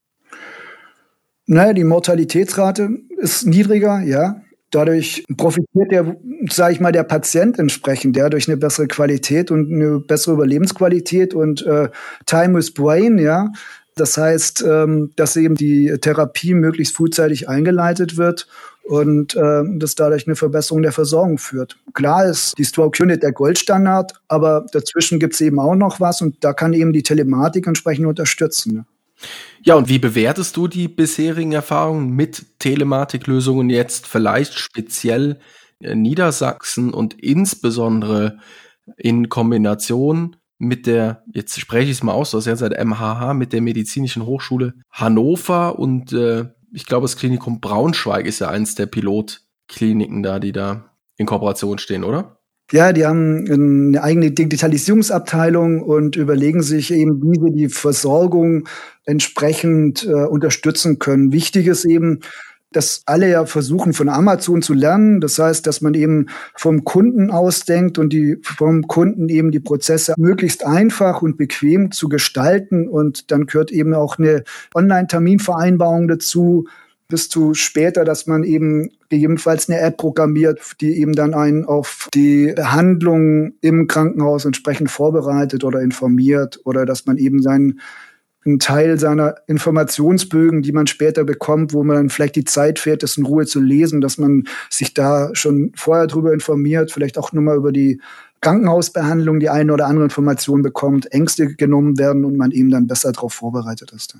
Speaker 4: Naja, die Mortalitätsrate ist niedriger, ja. Dadurch profitiert der Patient entsprechend, ja, durch eine bessere Qualität und eine bessere Überlebensqualität und Time with Brain, ja. Das heißt, dass eben die Therapie möglichst frühzeitig eingeleitet wird und das dadurch eine Verbesserung der Versorgung führt. Klar ist die Stroke Unit der Goldstandard, aber dazwischen gibt es eben auch noch was und da kann eben die Telematik entsprechend unterstützen. Ne?
Speaker 2: Ja, und wie bewertest du die bisherigen Erfahrungen mit Telematiklösungen jetzt vielleicht speziell in Niedersachsen und insbesondere in Kombination mit der, jetzt spreche ich es mal aus, das ist ja seit MHH, mit der Medizinischen Hochschule Hannover und ich glaube, das Klinikum Braunschweig ist ja eins der Pilotkliniken da, die da in Kooperation stehen, oder?
Speaker 4: Ja, die haben eine eigene Digitalisierungsabteilung und überlegen sich eben, wie sie die Versorgung entsprechend unterstützen können. Wichtig ist eben, dass alle ja versuchen, von Amazon zu lernen. Das heißt, dass man eben vom Kunden ausdenkt und vom Kunden eben die Prozesse möglichst einfach und bequem zu gestalten. Und dann gehört eben auch eine Online-Terminvereinbarung dazu, bis zu später, dass man eben gegebenenfalls eine App programmiert, die eben dann einen auf die Behandlung im Krankenhaus entsprechend vorbereitet oder informiert oder dass man eben einen Teil seiner Informationsbögen, die man später bekommt, wo man dann vielleicht die Zeit fährt, das in Ruhe zu lesen, dass man sich da schon vorher drüber informiert, vielleicht auch nur mal über die Krankenhausbehandlung die eine oder andere Information bekommt, Ängste genommen werden und man eben dann besser darauf vorbereitet ist.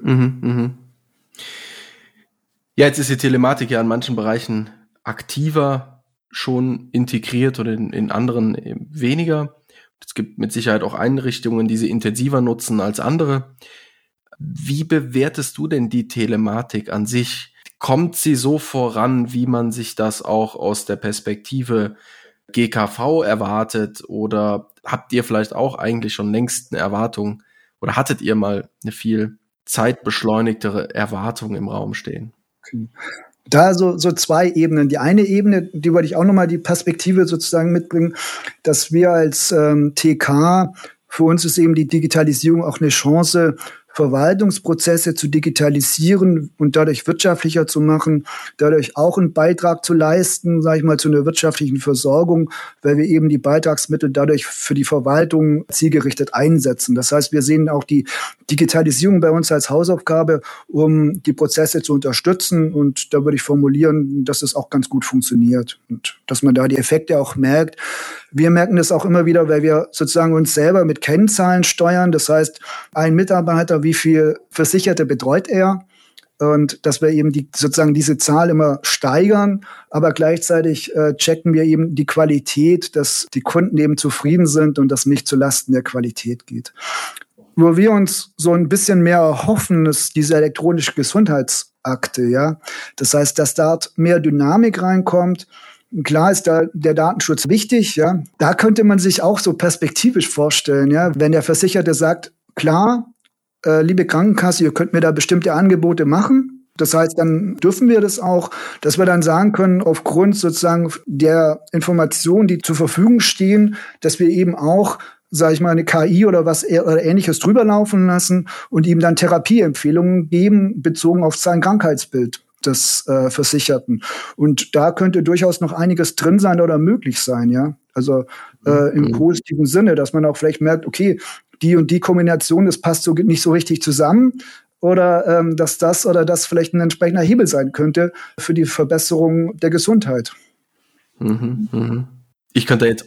Speaker 2: Ja, jetzt ist die Telematik ja in manchen Bereichen aktiver schon integriert oder in anderen weniger. Es gibt mit Sicherheit auch Einrichtungen, die sie intensiver nutzen als andere. Wie bewertest du denn die Telematik an sich? kommt sie so voran, wie man sich das auch aus der Perspektive GKV erwartet? Oder habt ihr vielleicht auch eigentlich schon längst eine Erwartung oder hattet ihr mal eine viel zeitbeschleunigtere Erwartung im Raum stehen?
Speaker 4: Okay. Da so zwei Ebenen. Die eine Ebene, die wollte ich auch nochmal die Perspektive sozusagen mitbringen, dass wir als TK, für uns ist eben die Digitalisierung auch eine Chance, Verwaltungsprozesse zu digitalisieren und dadurch wirtschaftlicher zu machen, dadurch auch einen Beitrag zu leisten, sage ich mal, zu einer wirtschaftlichen Versorgung, weil wir eben die Beitragsmittel dadurch für die Verwaltung zielgerichtet einsetzen. Das heißt, wir sehen auch die Digitalisierung bei uns als Hausaufgabe, um die Prozesse zu unterstützen, und da würde ich formulieren, dass es auch ganz gut funktioniert und dass man da die Effekte auch merkt. Wir merken das auch immer wieder, weil wir sozusagen uns selber mit Kennzahlen steuern. Das heißt, ein Mitarbeiter, wie viel Versicherte betreut er? Und dass wir eben sozusagen diese Zahl immer steigern, aber gleichzeitig checken wir eben die Qualität, dass die Kunden eben zufrieden sind und das nicht zulasten der Qualität geht. Wo wir uns so ein bisschen mehr erhoffen, ist diese elektronische Gesundheitsakte, ja. Das heißt, dass dort mehr Dynamik reinkommt. Klar ist da der Datenschutz wichtig, ja. Da könnte man sich auch so perspektivisch vorstellen, ja. Wenn der Versicherte sagt, klar, liebe Krankenkasse, ihr könnt mir da bestimmte Angebote machen. Das heißt, dann dürfen wir das auch, dass wir dann sagen können, aufgrund sozusagen der Informationen, die zur Verfügung stehen, dass wir eben auch, sage ich mal, eine KI oder was oder Ähnliches drüber laufen lassen und ihm dann Therapieempfehlungen geben, bezogen auf sein Krankheitsbild des Versicherten. Und da könnte durchaus noch einiges drin sein oder möglich sein, ja. Also im positiven Sinne, dass man auch vielleicht merkt, okay, die und die Kombination, das passt so nicht so richtig zusammen, oder dass das oder das vielleicht ein entsprechender Hebel sein könnte für die Verbesserung der Gesundheit.
Speaker 2: Ich könnte jetzt,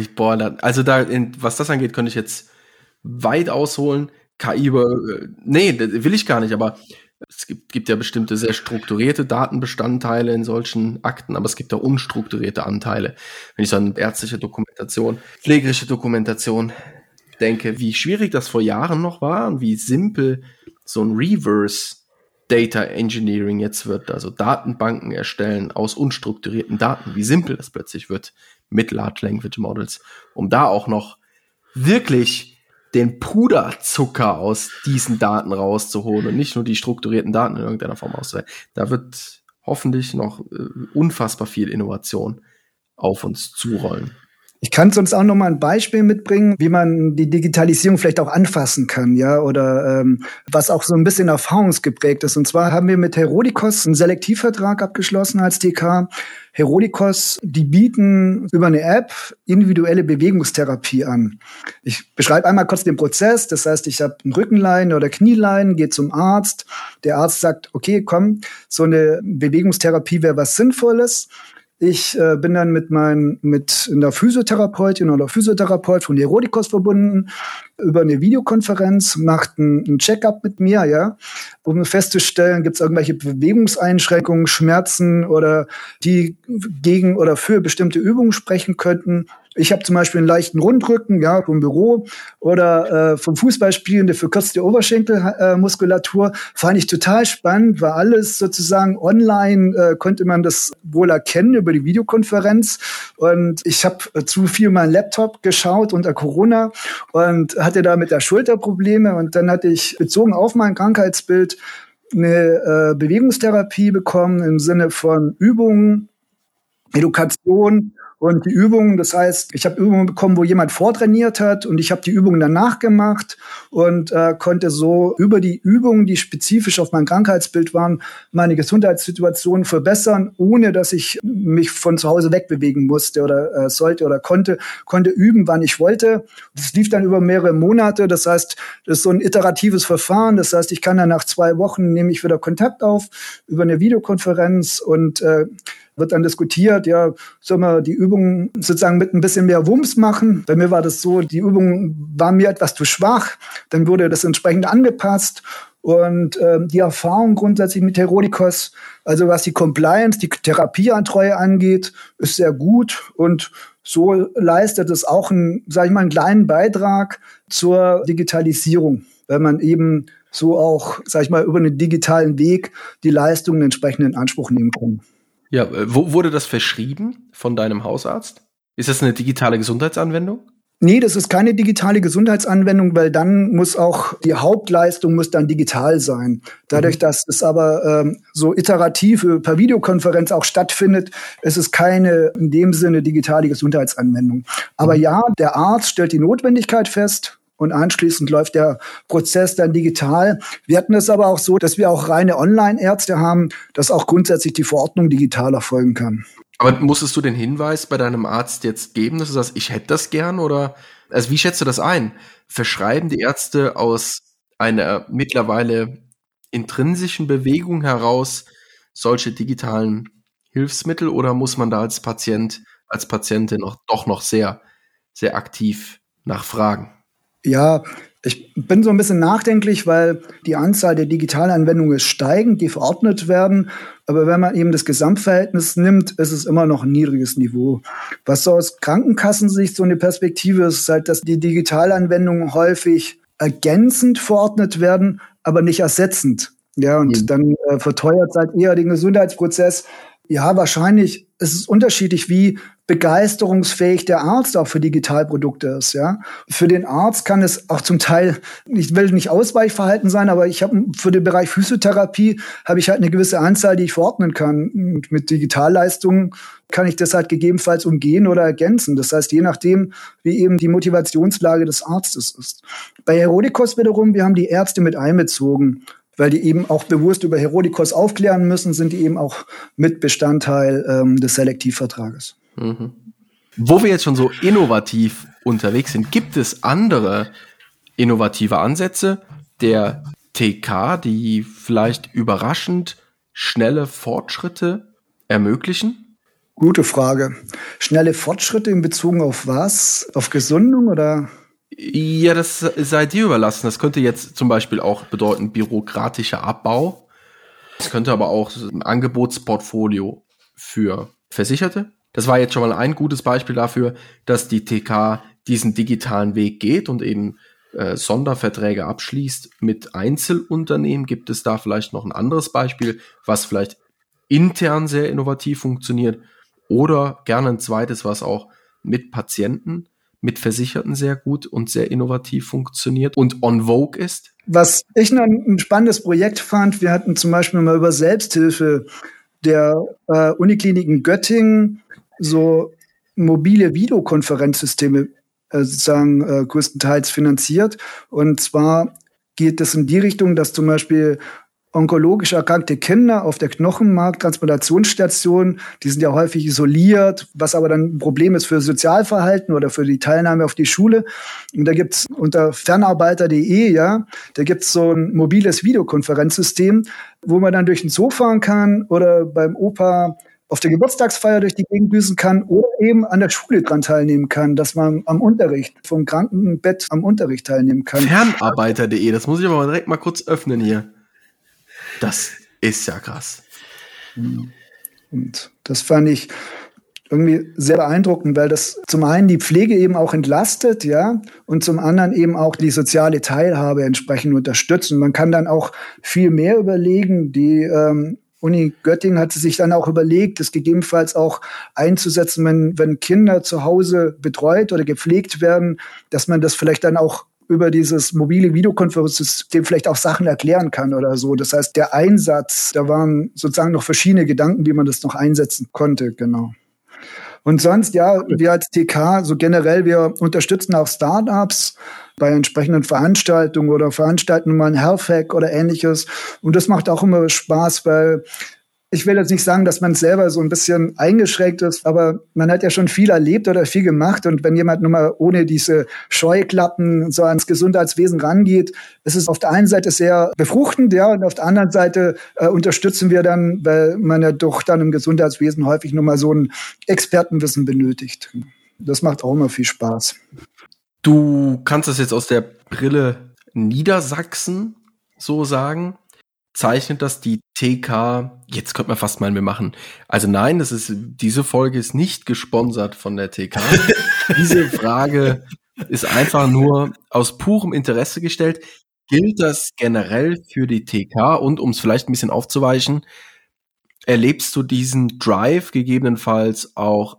Speaker 2: was das angeht, könnte ich jetzt weit ausholen. KI nee, das will ich gar nicht, aber es gibt ja bestimmte sehr strukturierte Datenbestandteile in solchen Akten, aber es gibt auch unstrukturierte Anteile. Wenn ich so an ärztliche Dokumentation, pflegerische Dokumentation denke, wie schwierig das vor Jahren noch war und wie simpel so ein Reverse Data Engineering jetzt wird, also Datenbanken erstellen aus unstrukturierten Daten, wie simpel das plötzlich wird mit Large Language Models, um da auch noch wirklich den Puderzucker aus diesen Daten rauszuholen und nicht nur die strukturierten Daten in irgendeiner Form auszuwählen. Da wird hoffentlich noch unfassbar viel Innovation auf uns zurollen.
Speaker 4: Ich kann sonst auch noch mal ein Beispiel mitbringen, wie man die Digitalisierung vielleicht auch anfassen kann, ja, oder was auch so ein bisschen erfahrungsgeprägt ist. Und zwar haben wir mit Herodikos einen Selektivvertrag abgeschlossen als TK. Herodikos, die bieten über eine App individuelle Bewegungstherapie an. Ich beschreibe einmal kurz den Prozess. Das heißt, ich habe einen Rückenleiden oder Knieleiden, gehe zum Arzt. Der Arzt sagt, okay, komm, so eine Bewegungstherapie wäre was Sinnvolles. Ich bin dann mit einer Physiotherapeutin oder Physiotherapeut von Herodikos verbunden, über eine Videokonferenz, macht einen Check-up mit mir, ja, um festzustellen, gibt es irgendwelche Bewegungseinschränkungen, Schmerzen oder die gegen oder für bestimmte Übungen sprechen könnten. Ich habe zum Beispiel einen leichten Rundrücken, ja, vom Büro oder vom Fußballspielen, eine verkürzte Oberschenkelmuskulatur. Fand ich total spannend, war alles sozusagen online, konnte man das wohl erkennen über die Videokonferenz. Und ich habe zu viel meinen Laptop geschaut unter Corona und hatte da mit der Schulter Probleme. Und dann hatte ich bezogen auf mein Krankheitsbild eine Bewegungstherapie bekommen im Sinne von Übungen, Edukation und die Übungen. Das heißt, ich habe Übungen bekommen, wo jemand vortrainiert hat und ich habe die Übungen danach gemacht und konnte so über die Übungen, die spezifisch auf mein Krankheitsbild waren, meine Gesundheitssituation verbessern, ohne dass ich mich von zu Hause wegbewegen musste oder sollte oder konnte üben, wann ich wollte. Das lief dann über mehrere Monate. Das heißt, das ist so ein iteratives Verfahren. Das heißt, ich kann dann nach 2 Wochen nehme ich wieder Kontakt auf über eine Videokonferenz und wird dann diskutiert, ja, soll man die Übungen sozusagen mit ein bisschen mehr Wumms machen. Bei mir war das so, die Übung war mir etwas zu schwach, dann wurde das entsprechend angepasst. Und die Erfahrung grundsätzlich mit Herodikos, also was die Compliance, die Therapieantreue angeht, ist sehr gut. Und so leistet es auch einen kleinen Beitrag zur Digitalisierung, weil man eben so auch, sag ich mal, über einen digitalen Weg die Leistungen entsprechend in Anspruch nehmen können.
Speaker 2: Ja, wo wurde das verschrieben von deinem Hausarzt? Ist das eine digitale Gesundheitsanwendung?
Speaker 4: Nee, das ist keine digitale Gesundheitsanwendung, weil dann muss auch die Hauptleistung muss dann digital sein. Dadurch, dass es aber so iterativ per Videokonferenz auch stattfindet, ist es keine in dem Sinne digitale Gesundheitsanwendung. Aber ja, der Arzt stellt die Notwendigkeit fest und anschließend läuft der Prozess dann digital. Wir hatten es aber auch so, dass wir auch reine Online-Ärzte haben, dass auch grundsätzlich die Verordnung digital erfolgen kann.
Speaker 2: Aber musstest du den Hinweis bei deinem Arzt jetzt geben, dass du sagst, ich hätte das gern? Oder also wie schätzt du das ein? Verschreiben die Ärzte aus einer mittlerweile intrinsischen Bewegung heraus solche digitalen Hilfsmittel oder muss man da als Patient, als Patientin doch noch sehr, sehr aktiv nachfragen?
Speaker 4: Ja, ich bin so ein bisschen nachdenklich, weil die Anzahl der Digitalanwendungen ist steigend, die verordnet werden. Aber wenn man eben das Gesamtverhältnis nimmt, ist es immer noch ein niedriges Niveau. Was so aus Krankenkassensicht so eine Perspektive ist halt, dass die Digitalanwendungen häufig ergänzend verordnet werden, aber nicht ersetzend. Ja, und dann verteuert halt eher den Gesundheitsprozess. Ja, wahrscheinlich ist es unterschiedlich, wie begeisterungsfähig der Arzt auch für Digitalprodukte ist, ja. Für den Arzt kann es auch zum Teil, ich will nicht Ausweichverhalten sein, aber ich habe für den Bereich Physiotherapie habe ich halt eine gewisse Anzahl, die ich verordnen kann. Und mit Digitalleistungen kann ich das halt gegebenenfalls umgehen oder ergänzen. Das heißt, je nachdem, wie eben die Motivationslage des Arztes ist. Bei Herodikos wiederum, wir haben die Ärzte mit einbezogen, weil die eben auch bewusst über Herodikos aufklären müssen, sind die eben auch mit Bestandteil des Selektivvertrages.
Speaker 2: Mhm. Wo wir jetzt schon so innovativ unterwegs sind, gibt es andere innovative Ansätze der TK, die vielleicht überraschend schnelle Fortschritte ermöglichen?
Speaker 4: Gute Frage. Schnelle Fortschritte in Bezug auf was? Auf Gesundung oder?
Speaker 2: Ja, das sei dir überlassen. Das könnte jetzt zum Beispiel auch bedeuten bürokratischer Abbau. Es könnte aber auch ein Angebotsportfolio für Versicherte. Das war jetzt schon mal ein gutes Beispiel dafür, dass die TK diesen digitalen Weg geht und eben Sonderverträge abschließt mit Einzelunternehmen. Gibt es da vielleicht noch ein anderes Beispiel, was vielleicht intern sehr innovativ funktioniert oder gerne ein zweites, was auch mit Patienten, mit Versicherten sehr gut und sehr innovativ funktioniert und on vogue ist?
Speaker 4: Was ich noch ein spannendes Projekt fand, wir hatten zum Beispiel mal über Selbsthilfe der Uniklinik in Göttingen so mobile Videokonferenzsysteme sozusagen größtenteils finanziert. Und zwar geht es in die Richtung, dass zum Beispiel onkologisch erkrankte Kinder auf der Knochenmarktransplantationsstation, die sind ja häufig isoliert, was aber dann ein Problem ist für Sozialverhalten oder für die Teilnahme auf die Schule. Und da gibt's unter fernarbeiter.de, ja, da gibt's so ein mobiles Videokonferenzsystem, wo man dann durch den Zoo fahren kann oder beim Opa auf der Geburtstagsfeier durch die Gegend düsen kann oder eben an der Schule dran teilnehmen kann, dass man am Unterricht, vom Krankenbett am Unterricht teilnehmen kann.
Speaker 2: Fernarbeiter.de, das muss ich aber direkt mal kurz öffnen hier. Das ist ja krass.
Speaker 4: Und das fand ich irgendwie sehr beeindruckend, weil das zum einen die Pflege eben auch entlastet, ja, und zum anderen eben auch die soziale Teilhabe entsprechend unterstützen. Man kann dann auch viel mehr überlegen. Die Uni Göttingen hat sich dann auch überlegt, das gegebenenfalls auch einzusetzen, wenn Kinder zu Hause betreut oder gepflegt werden, dass man das vielleicht dann auch über dieses mobile Videokonferenzsystem vielleicht auch Sachen erklären kann oder so. Das heißt, der Einsatz, da waren sozusagen noch verschiedene Gedanken, wie man das noch einsetzen konnte, genau. Und sonst, ja, wir als TK, so generell, wir unterstützen auch Startups bei entsprechenden Veranstaltungen oder veranstalten mal ein Health Hack oder ähnliches. Und das macht auch immer Spaß, weil ich will jetzt nicht sagen, dass man selber so ein bisschen eingeschränkt ist, aber man hat ja schon viel erlebt oder viel gemacht. Und wenn jemand nun mal ohne diese Scheuklappen so ans Gesundheitswesen rangeht, ist es auf der einen Seite sehr befruchtend, ja, und auf der anderen Seite unterstützen wir dann, weil man ja doch dann im Gesundheitswesen häufig nur mal so ein Expertenwissen benötigt. Das macht auch immer viel Spaß.
Speaker 2: Du kannst das jetzt aus der Brille Niedersachsen so sagen. Zeichnet das die TK, jetzt könnte man fast meinen, wir machen, also nein, diese Folge ist nicht gesponsert von der TK. Diese Frage ist einfach nur aus purem Interesse gestellt. Gilt das generell für die TK? Und um es vielleicht ein bisschen aufzuweichen, erlebst du diesen Drive gegebenenfalls auch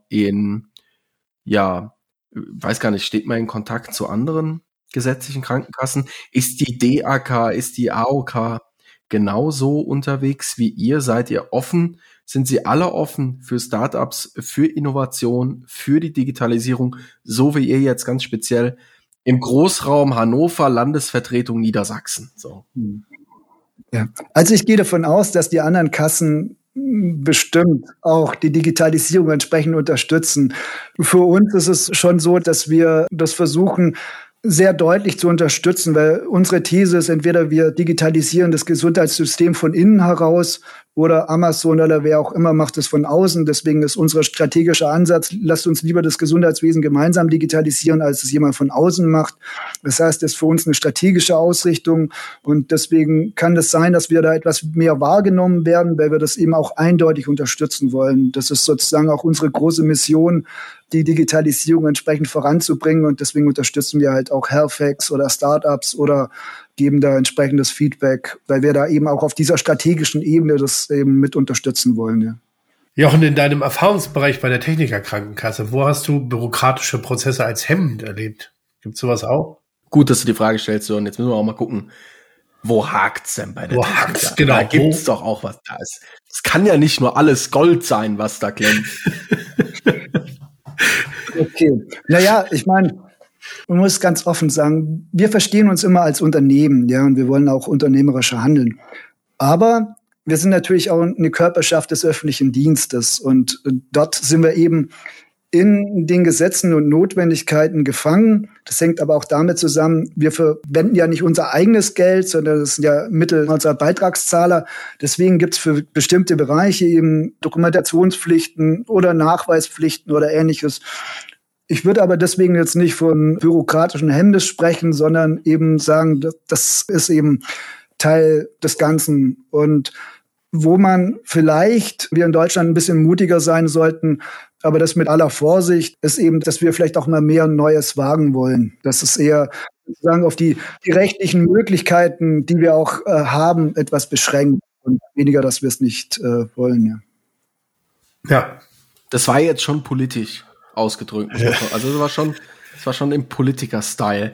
Speaker 2: weiß gar nicht, steht man in Kontakt zu anderen gesetzlichen Krankenkassen? Ist die DAK, ist die AOK genauso unterwegs wie ihr? Seid ihr offen? Sind sie alle offen für Startups, für Innovation, für die Digitalisierung, so wie ihr jetzt ganz speziell im Großraum Hannover, Landesvertretung Niedersachsen? So.
Speaker 4: Ja, also ich gehe davon aus, dass die anderen Kassen bestimmt auch die Digitalisierung entsprechend unterstützen. Für uns ist es schon so, dass wir das versuchen, sehr deutlich zu unterstützen, weil unsere These ist, entweder wir digitalisieren das Gesundheitssystem von innen heraus oder Amazon oder wer auch immer macht es von außen. Deswegen ist unser strategischer Ansatz, lasst uns lieber das Gesundheitswesen gemeinsam digitalisieren, als es jemand von außen macht. Das heißt, das ist für uns eine strategische Ausrichtung und deswegen kann es sein, dass wir da etwas mehr wahrgenommen werden, weil wir das eben auch eindeutig unterstützen wollen. Das ist sozusagen auch unsere große Mission, die Digitalisierung entsprechend voranzubringen und deswegen unterstützen wir halt auch Healthhacks oder Startups oder geben da entsprechendes Feedback, weil wir da eben auch auf dieser strategischen Ebene das eben mit unterstützen wollen. Ja.
Speaker 3: Jochen, in deinem Erfahrungsbereich bei der Techniker-Krankenkasse, wo hast du bürokratische Prozesse als hemmend erlebt? Gibt's sowas auch?
Speaker 2: Gut, dass du die Frage stellst, und jetzt müssen wir auch mal gucken, wo hakt's denn bei der Techniker?
Speaker 3: Genau.
Speaker 2: Da gibt's doch auch was da ist. Es kann ja nicht nur alles Gold sein, was da glänzt.
Speaker 4: Okay. Naja, ich meine, man muss ganz offen sagen, wir verstehen uns immer als Unternehmen, ja, und wir wollen auch unternehmerischer handeln. Aber wir sind natürlich auch eine Körperschaft des öffentlichen Dienstes und dort sind wir eben in den Gesetzen und Notwendigkeiten gefangen. Das hängt aber auch damit zusammen, wir verwenden ja nicht unser eigenes Geld, sondern das sind ja Mittel unserer Beitragszahler. Deswegen gibt es für bestimmte Bereiche eben Dokumentationspflichten oder Nachweispflichten oder Ähnliches. Ich würde aber deswegen jetzt nicht von bürokratischen Hemmnis sprechen, sondern eben sagen, das ist eben Teil des Ganzen. Und wo man vielleicht, wir in Deutschland ein bisschen mutiger sein sollten, aber das mit aller Vorsicht, ist eben, dass wir vielleicht auch mal mehr Neues wagen wollen. Das ist eher sozusagen auf die rechtlichen Möglichkeiten, die wir auch haben, etwas beschränkt und weniger, dass wir es nicht wollen.
Speaker 3: Ja.
Speaker 2: Das war jetzt schon politisch ausgedrückt. Ja. Also das war schon im Politiker-Style.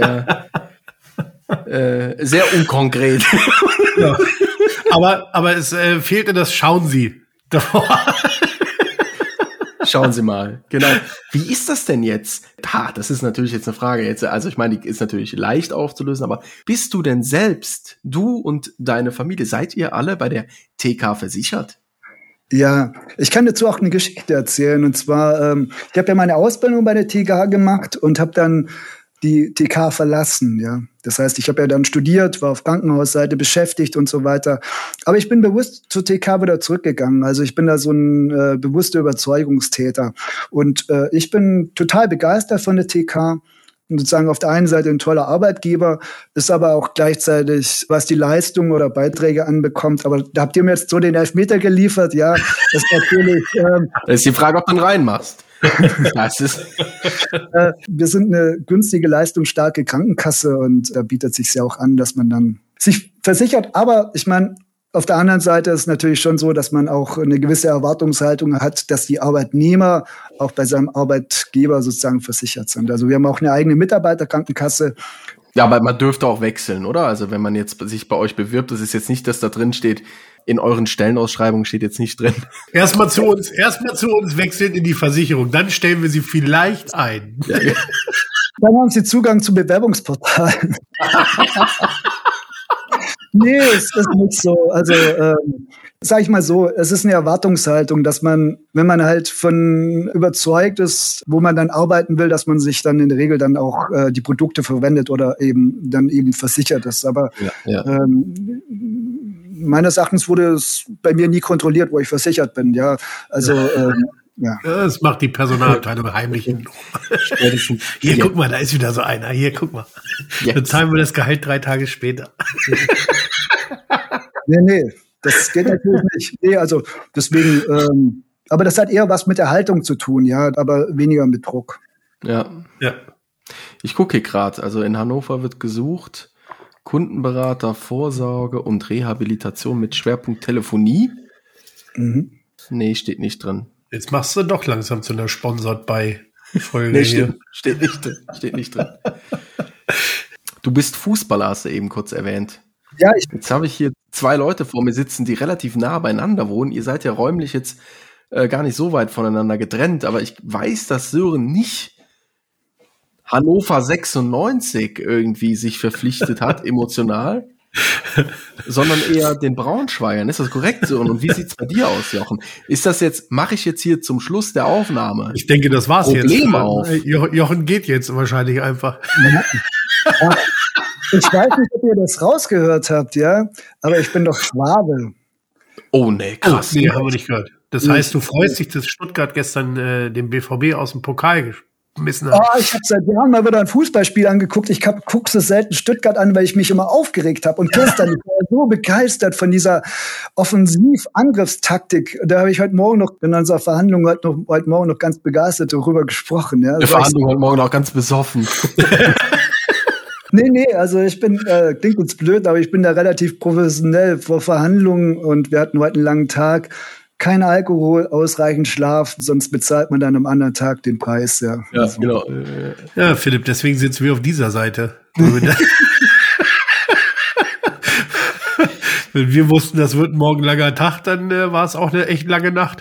Speaker 2: Sehr unkonkret.
Speaker 3: Ja. Aber es fehlte das Schauen Sie davor.
Speaker 2: Schauen Sie mal, genau. Wie ist das denn jetzt? Das ist natürlich jetzt eine Frage jetzt. Also ich meine, die ist natürlich leicht aufzulösen, aber bist du denn selbst, du und deine Familie, seid ihr alle bei der TK versichert?
Speaker 4: Ja, ich kann dazu auch eine Geschichte erzählen. Und zwar, ich habe ja meine Ausbildung bei der TK gemacht und habe dann die TK verlassen. Ja, das heißt, ich habe ja dann studiert, war auf Krankenhausseite beschäftigt und so weiter. Aber ich bin bewusst zur TK wieder zurückgegangen. Also ich bin da so ein bewusster Überzeugungstäter. Und ich bin total begeistert von der TK. Und sozusagen auf der einen Seite ein toller Arbeitgeber, ist aber auch gleichzeitig, was die Leistung oder Beiträge anbekommt. Aber da habt ihr mir jetzt so den Elfmeter geliefert, ja. Das ist natürlich.
Speaker 2: Das ist die Frage, ob du ihn reinmachst. Das ist.
Speaker 4: Wir sind eine günstige, leistungsstarke Krankenkasse und da bietet sich ja auch an, dass man dann sich versichert. Aber ich meine, auf der anderen Seite ist es natürlich schon so, dass man auch eine gewisse Erwartungshaltung hat, dass die Arbeitnehmer auch bei seinem Arbeitgeber sozusagen versichert sind. Also wir haben auch eine eigene Mitarbeiterkrankenkasse.
Speaker 2: Ja, aber man dürfte auch wechseln, oder? Also wenn man jetzt sich bei euch bewirbt, das ist jetzt nicht, dass da drin steht, in euren Stellenausschreibungen steht jetzt nicht drin.
Speaker 3: Erstmal zu uns wechseln in die Versicherung, dann stellen wir sie vielleicht ein.
Speaker 2: Ja.
Speaker 4: Dann haben sie Zugang zu Bewerbungsportalen. Nee, es ist nicht so. Also, sag ich mal so, es ist eine Erwartungshaltung, dass man, wenn man halt von überzeugt ist, wo man dann arbeiten will, dass man sich dann in der Regel dann auch die Produkte verwendet oder eben versichert ist. Aber meines Erachtens wurde es bei mir nie kontrolliert, wo ich versichert bin. Ja, also ja.
Speaker 3: Das macht die Personalabteilung heimlich. Hier, guck mal, da ist wieder so einer. Hier, guck mal. Jetzt. Dann zahlen wir das Gehalt 3 Tage später.
Speaker 4: Nee, das geht natürlich nicht. Nee, also deswegen, aber das hat eher was mit der Haltung zu tun, ja, aber weniger mit Druck.
Speaker 2: Ja. Ich gucke hier gerade, also in Hannover wird gesucht, Kundenberater, Vorsorge und Rehabilitation mit Schwerpunkt Telefonie. Nee, steht nicht drin.
Speaker 3: Jetzt machst du doch langsam zu einer Sponsored by Folge
Speaker 2: Nee,
Speaker 3: hier.
Speaker 2: steht nicht drin. Du bist Fußballer, hast du eben kurz erwähnt.
Speaker 4: Ja,
Speaker 2: Jetzt habe ich hier 2 Leute vor mir sitzen, die relativ nah beieinander wohnen. Ihr seid ja räumlich jetzt gar nicht so weit voneinander getrennt, aber ich weiß, dass Sören nicht Hannover 96 irgendwie sich verpflichtet hat, emotional, sondern eher den Braunschweigern. Ist das korrekt, Sören? Und wie sieht's bei dir aus, Jochen? Ist das jetzt, mache ich jetzt hier zum Schluss der Aufnahme?
Speaker 3: Ich denke, das war's
Speaker 2: Problem
Speaker 3: jetzt.
Speaker 2: auf.
Speaker 3: Jochen geht jetzt wahrscheinlich einfach.
Speaker 4: ich weiß nicht, ob ihr das rausgehört habt, ja, aber ich bin doch Schwabe.
Speaker 2: Oh, nee, krass.
Speaker 3: Nee, haben wir nicht gehört. Das heißt, du freust dich, dass Stuttgart gestern den BVB aus dem Pokal geschmissen hat.
Speaker 4: Ich habe seit Jahren mal wieder ein Fußballspiel angeguckt. Ich gucke so selten Stuttgart an, weil ich mich immer aufgeregt habe. Und gestern, ich war so begeistert von dieser Offensiv-Angriffstaktik. Da habe ich heute Morgen noch in unserer Verhandlung heute Morgen noch ganz begeistert darüber gesprochen. Ja.
Speaker 2: Der Verhandlung heute Morgen auch ganz besoffen.
Speaker 4: Nee, also ich bin, klingt jetzt blöd, aber ich bin da relativ professionell vor Verhandlungen und wir hatten heute einen langen Tag. Kein Alkohol, ausreichend Schlaf, sonst bezahlt man dann am anderen Tag den Preis. Ja,
Speaker 2: Ja, genau.
Speaker 3: Ja, Philipp, deswegen sitzen wir auf dieser Seite. Wenn wir wussten, das wird morgen ein langer Tag, dann war es auch eine echt lange Nacht.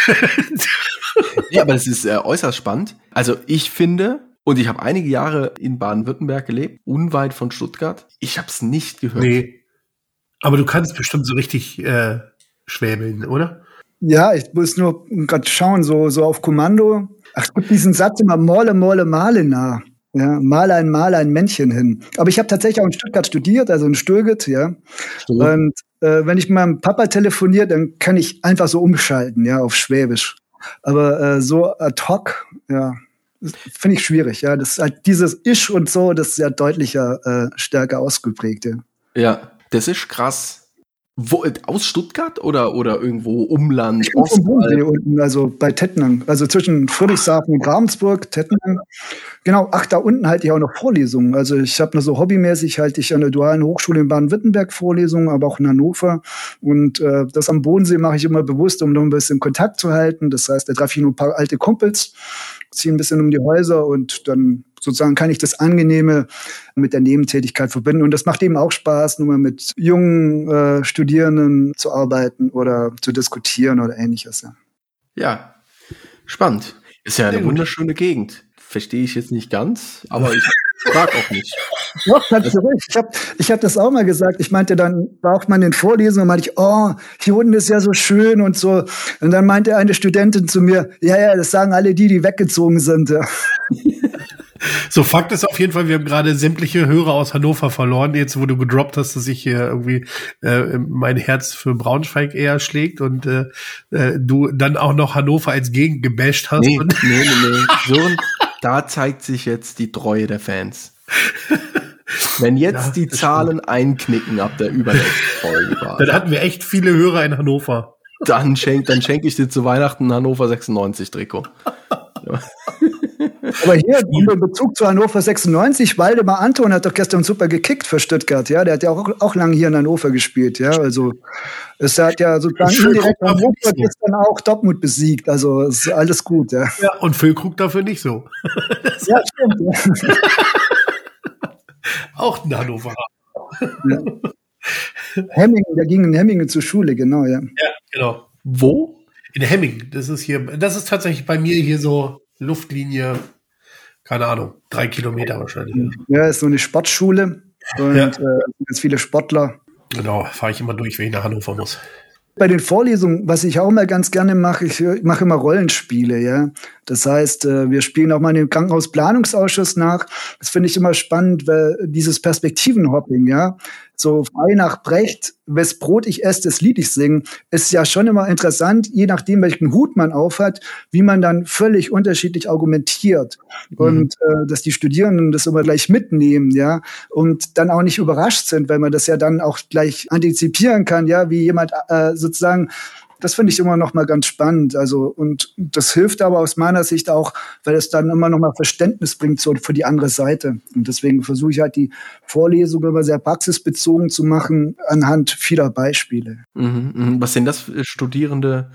Speaker 2: Ja, aber das ist äußerst spannend. Also ich finde, und ich habe einige Jahre in Baden-Württemberg gelebt, unweit von Stuttgart. Ich habe es nicht gehört.
Speaker 3: Nee. Aber du kannst bestimmt so richtig schwäbeln, oder?
Speaker 4: Ja, ich muss nur gerade schauen, so auf Kommando. Ach, es gibt diesen Satz immer, Male, nah. Ja, mal ein Männchen hin. Aber ich habe tatsächlich auch in Stuttgart studiert, also in Stürget, ja.
Speaker 2: Stimmt.
Speaker 4: Und wenn ich mit meinem Papa telefoniere, dann kann ich einfach so umschalten, ja, auf Schwäbisch. Aber so ad hoc, ja, finde ich schwierig, ja. Das ist halt dieses Ich und so, das ist ja deutlicher, stärker ausgeprägt, ja.
Speaker 2: Ja, das ist krass. Wo, aus Stuttgart oder irgendwo Umland?
Speaker 4: Ich bin vom Bodensee unten, also bei Tettnang, also zwischen Friedrichshafen und Ravensburg, Tettnang. Genau, da unten halte ich auch noch Vorlesungen. Also ich habe nur so hobbymäßig halte ich an der Dualen Hochschule in Baden-Württemberg Vorlesungen, aber auch in Hannover. Und das am Bodensee mache ich immer bewusst, um noch ein bisschen Kontakt zu halten. Das heißt, da treffe ich nur ein paar alte Kumpels, ziehe ein bisschen um die Häuser und dann sozusagen kann ich das Angenehme mit der Nebentätigkeit verbinden. Und das macht eben auch Spaß, nur mal mit jungen Studierenden zu arbeiten oder zu diskutieren oder Ähnliches. Ja,
Speaker 2: Ja, spannend. Ist ja eine wunderschöne Gegend. Verstehe ich jetzt nicht ganz, aber ich frag auch nicht.
Speaker 4: Doch, kannst du ruhig. Ich hab das auch mal gesagt. Ich meinte dann, war auch mal in den Vorlesungen, und meinte ich, hier unten ist ja so schön und so. Und dann meinte eine Studentin zu mir, ja, das sagen alle die weggezogen sind. Ja.
Speaker 3: So, Fakt ist auf jeden Fall, wir haben gerade sämtliche Hörer aus Hannover verloren, jetzt wo du gedroppt hast, dass ich hier irgendwie mein Herz für Braunschweig eher schlägt und du dann auch noch Hannover als Gegend gebasht hast.
Speaker 2: Nee. Sören, da zeigt sich jetzt die Treue der Fans. Wenn jetzt die Zahlen einknicken ab der überletzten Folge,
Speaker 3: dann hatten wir echt viele Hörer in Hannover.
Speaker 2: Dann schenke ich dir zu Weihnachten ein Hannover 96 Trikot. Ja.
Speaker 4: Aber hier, in Bezug zu Hannover 96, Waldemar Anton hat doch gestern super gekickt für Stuttgart, ja. Der hat ja auch lange hier in Hannover gespielt, ja. Also, es hat ja sozusagen indirekt Hannover gestern auch Dortmund besiegt. Also, ist alles gut, ja.
Speaker 3: Ja, und Füllkrug dafür nicht so.
Speaker 4: Ja, stimmt, ja.
Speaker 3: Auch ein Hannoverer.
Speaker 4: Ja. Hemmingen, der ging in Hemmingen zur Schule, genau, ja.
Speaker 3: Ja, genau.
Speaker 2: Wo?
Speaker 3: In Hemmingen. Das ist tatsächlich bei mir hier so Luftlinie, keine Ahnung, 3 Kilometer wahrscheinlich.
Speaker 4: Ja, ist so eine Sportschule und ganz viele Sportler.
Speaker 3: Genau, fahre ich immer durch, wenn ich nach Hannover muss.
Speaker 4: Bei den Vorlesungen, was ich auch mal ganz gerne mache, ich mache immer Rollenspiele, ja. Das heißt, wir spielen auch mal in dem Krankenhausplanungsausschuss nach. Das finde ich immer spannend, weil dieses Perspektivenhopping, ja, so frei nach Brecht, wes Brot ich esse, das Lied ich sing, ist ja schon immer interessant, je nachdem, welchen Hut man aufhat, wie man dann völlig unterschiedlich argumentiert. Und dass die Studierenden das immer gleich mitnehmen, ja, und dann auch nicht überrascht sind, weil man das ja dann auch gleich antizipieren kann, ja, wie jemand sozusagen Das finde ich immer noch mal ganz spannend. Also, und das hilft aber aus meiner Sicht auch, weil es dann immer noch mal Verständnis bringt so für die andere Seite. Und deswegen versuche ich halt die Vorlesung immer sehr praxisbezogen zu machen anhand vieler Beispiele.
Speaker 2: Was sind das für Studierende?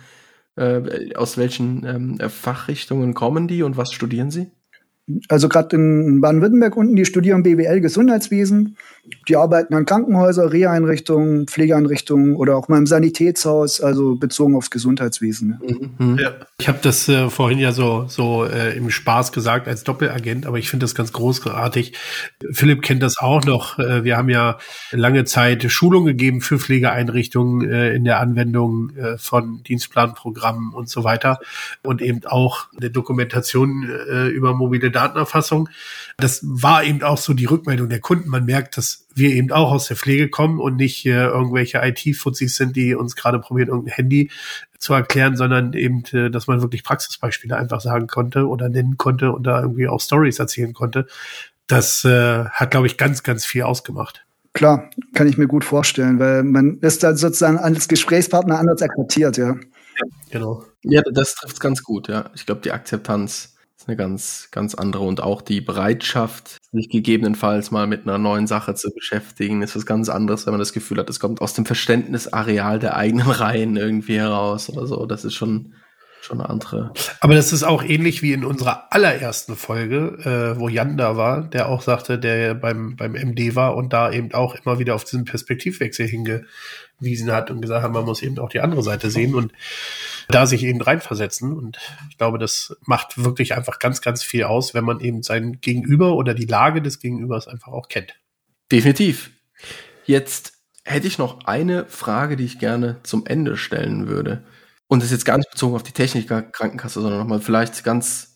Speaker 2: Aus welchen Fachrichtungen kommen die und was studieren sie?
Speaker 4: Also gerade in Baden-Württemberg unten, die studieren BWL Gesundheitswesen. Die arbeiten an Krankenhäuser, Reha-Einrichtungen, Pflegeeinrichtungen oder auch mal im Sanitätshaus, also bezogen aufs Gesundheitswesen.
Speaker 3: Ja, ich habe das vorhin ja so im Spaß gesagt als Doppelagent, aber ich finde das ganz großartig. Philipp kennt das auch noch. Wir haben ja lange Zeit Schulung gegeben für Pflegeeinrichtungen in der Anwendung von Dienstplanprogrammen und so weiter und eben auch eine Dokumentation über mobile Datenerfassung. Das war eben auch so die Rückmeldung der Kunden. Man merkt, dass wir eben auch aus der Pflege kommen und nicht irgendwelche IT-Fuzis sind, die uns gerade probieren, irgendein Handy zu erklären, sondern eben, dass man wirklich Praxisbeispiele einfach sagen konnte oder nennen konnte und da irgendwie auch Stories erzählen konnte. Das hat, glaube ich, ganz, ganz viel ausgemacht.
Speaker 4: Klar, kann ich mir gut vorstellen, weil man ist dann sozusagen als Gesprächspartner anders akzeptiert, ja.
Speaker 3: Genau.
Speaker 2: Ja, das trifft ganz gut, ja. Ich glaube, die Akzeptanz ist eine ganz, ganz andere und auch die Bereitschaft, sich gegebenenfalls mal mit einer neuen Sache zu beschäftigen, ist was ganz anderes, wenn man das Gefühl hat, es kommt aus dem Verständnisareal der eigenen Reihen irgendwie heraus oder so. Das ist schon eine andere.
Speaker 3: Aber das ist auch ähnlich wie in unserer allerersten Folge, wo Jan da war, der auch sagte, der beim MD war und da eben auch immer wieder auf diesen Perspektivwechsel hingewiesen hat und gesagt hat, man muss eben auch die andere Seite sehen und da sich eben reinversetzen. Und ich glaube, das macht wirklich einfach ganz, ganz viel aus, wenn man eben sein Gegenüber oder die Lage des Gegenübers einfach auch kennt.
Speaker 2: Definitiv. Jetzt hätte ich noch eine Frage, die ich gerne zum Ende stellen würde. Und das ist jetzt gar nicht bezogen auf die Technik der Krankenkasse, sondern nochmal vielleicht ganz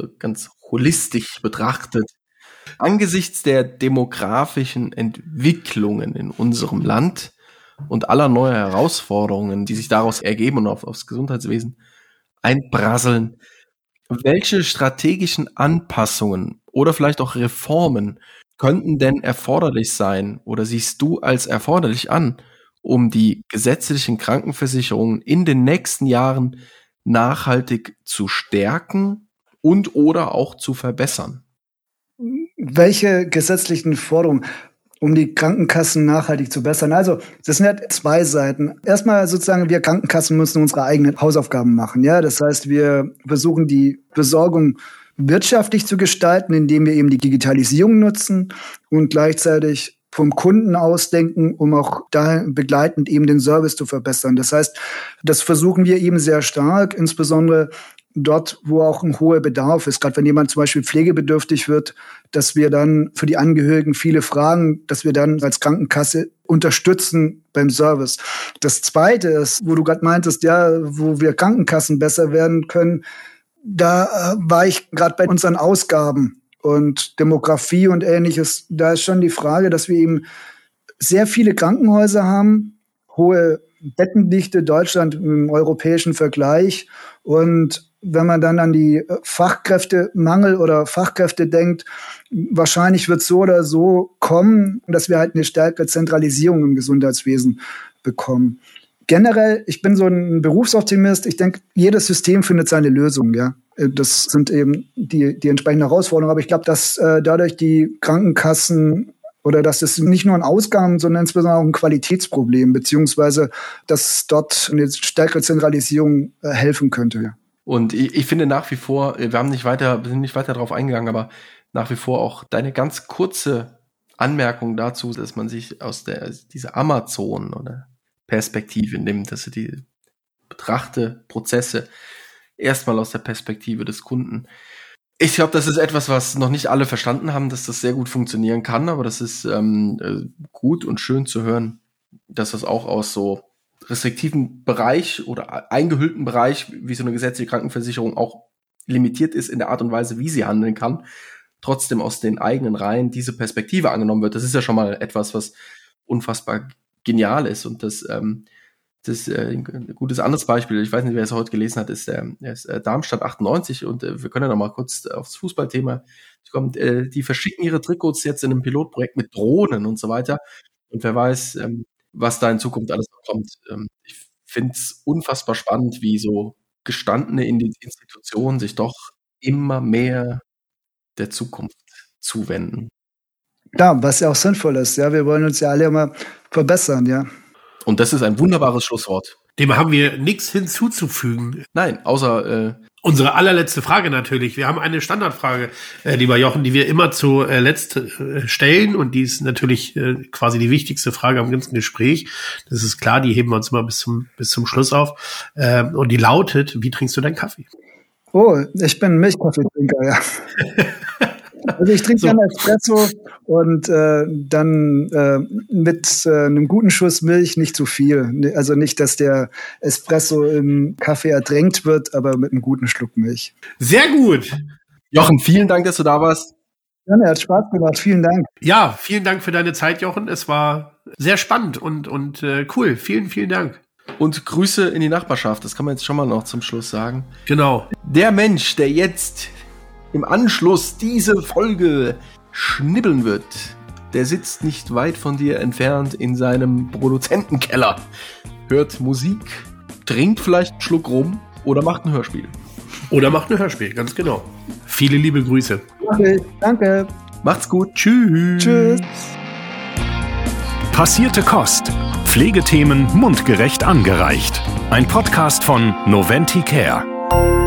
Speaker 2: holistisch betrachtet. Angesichts der demografischen Entwicklungen in unserem Land und aller neuer Herausforderungen, die sich daraus ergeben und aufs Gesundheitswesen einprasseln, welche strategischen Anpassungen oder vielleicht auch Reformen könnten denn erforderlich sein oder siehst du als erforderlich an, um die gesetzlichen Krankenversicherungen in den nächsten Jahren nachhaltig zu stärken und oder auch zu verbessern?
Speaker 4: Welche gesetzlichen Forderungen, um die Krankenkassen nachhaltig zu bessern? Also, das sind ja zwei Seiten. Erstmal sozusagen, wir Krankenkassen müssen unsere eigenen Hausaufgaben machen. Ja, das heißt, wir versuchen die Versorgung wirtschaftlich zu gestalten, indem wir eben die Digitalisierung nutzen und gleichzeitig vom Kunden ausdenken, um auch da begleitend eben den Service zu verbessern. Das heißt, das versuchen wir eben sehr stark, insbesondere dort, wo auch ein hoher Bedarf ist. Gerade wenn jemand zum Beispiel pflegebedürftig wird, dass wir dann für die Angehörigen viele Fragen, dass wir dann als Krankenkasse unterstützen beim Service. Das Zweite ist, wo du gerade meintest, ja, wo wir Krankenkassen besser werden können, da war ich gerade bei unseren Ausgaben und Demografie und Ähnliches. Da ist schon die Frage, dass wir eben sehr viele Krankenhäuser haben, hohe Bettendichte, Deutschland im europäischen Vergleich. Und wenn man dann an die Fachkräftemangel oder Fachkräfte denkt, wahrscheinlich wird so oder so kommen, dass wir halt eine stärkere Zentralisierung im Gesundheitswesen bekommen. Generell, ich bin so ein Berufsoptimist. Ich denke, jedes System findet seine Lösung, ja. Das sind eben die entsprechenden Herausforderungen. Aber ich glaube, dass dadurch die Krankenkassen oder dass es nicht nur ein Ausgaben, sondern insbesondere auch ein Qualitätsproblem, beziehungsweise dass dort eine stärkere Zentralisierung helfen könnte, ja.
Speaker 2: Und ich finde nach wie vor, wir sind nicht weiter darauf eingegangen, aber nach wie vor auch deine ganz kurze Anmerkung dazu, dass man sich aus dieser Amazon oder Perspektive nimmt, dass du die betrachte Prozesse erstmal aus der Perspektive des Kunden. Ich glaube, das ist etwas, was noch nicht alle verstanden haben, dass das sehr gut funktionieren kann, aber das ist gut und schön zu hören, dass das auch aus so restriktiven Bereich oder eingehüllten Bereich, wie so eine gesetzliche Krankenversicherung auch limitiert ist in der Art und Weise, wie sie handeln kann, trotzdem aus den eigenen Reihen diese Perspektive angenommen wird. Das ist ja schon mal etwas, was unfassbar genial ist und das ein gutes anderes Beispiel, ich weiß nicht, wer es heute gelesen hat, ist Darmstadt 98 und wir können ja noch mal kurz aufs Fußballthema kommen. Die verschicken ihre Trikots jetzt in einem Pilotprojekt mit Drohnen und so weiter und wer weiß, was da in Zukunft alles noch kommt. Ich finde es unfassbar spannend, wie so gestandene Institutionen sich doch immer mehr der Zukunft zuwenden.
Speaker 4: Ja, was ja auch sinnvoll ist. Ja, wir wollen uns ja alle immer verbessern, ja.
Speaker 2: Und das ist ein wunderbares Schlusswort.
Speaker 3: Dem haben wir nichts hinzuzufügen.
Speaker 2: Nein, außer
Speaker 3: Unsere allerletzte Frage natürlich. Wir haben eine Standardfrage, lieber Jochen, die wir immer zuletzt stellen. Und die ist natürlich quasi die wichtigste Frage am ganzen Gespräch. Das ist klar, die heben wir uns immer bis zum Schluss auf. Und die lautet, wie trinkst du deinen Kaffee?
Speaker 4: Oh, ich bin Milchkaffeetrinker, ja. Also ich trinke dann Espresso und dann mit einem guten Schuss Milch, nicht zu viel. Also nicht, dass der Espresso im Kaffee ertränkt wird, aber mit einem guten Schluck Milch.
Speaker 3: Sehr gut.
Speaker 2: Jochen, vielen Dank, dass du da warst.
Speaker 4: Ja, hat Spaß gemacht. Vielen Dank.
Speaker 3: Ja, vielen Dank für deine Zeit, Jochen. Es war sehr spannend und cool. Vielen, vielen Dank.
Speaker 2: Und Grüße in die Nachbarschaft. Das kann man jetzt schon mal noch zum Schluss sagen.
Speaker 3: Genau.
Speaker 2: Der Mensch, der jetzt im Anschluss diese Folge schnibbeln wird, der sitzt nicht weit von dir entfernt in seinem Produzentenkeller, hört Musik, trinkt vielleicht einen Schluck rum oder macht ein Hörspiel.
Speaker 3: Oder macht ein Hörspiel, ganz genau. Viele liebe Grüße.
Speaker 4: Okay, danke.
Speaker 2: Macht's gut. Tschüss.
Speaker 4: Tschüss.
Speaker 1: Passierte Kost. Pflegethemen mundgerecht angereicht. Ein Podcast von Noventi Care.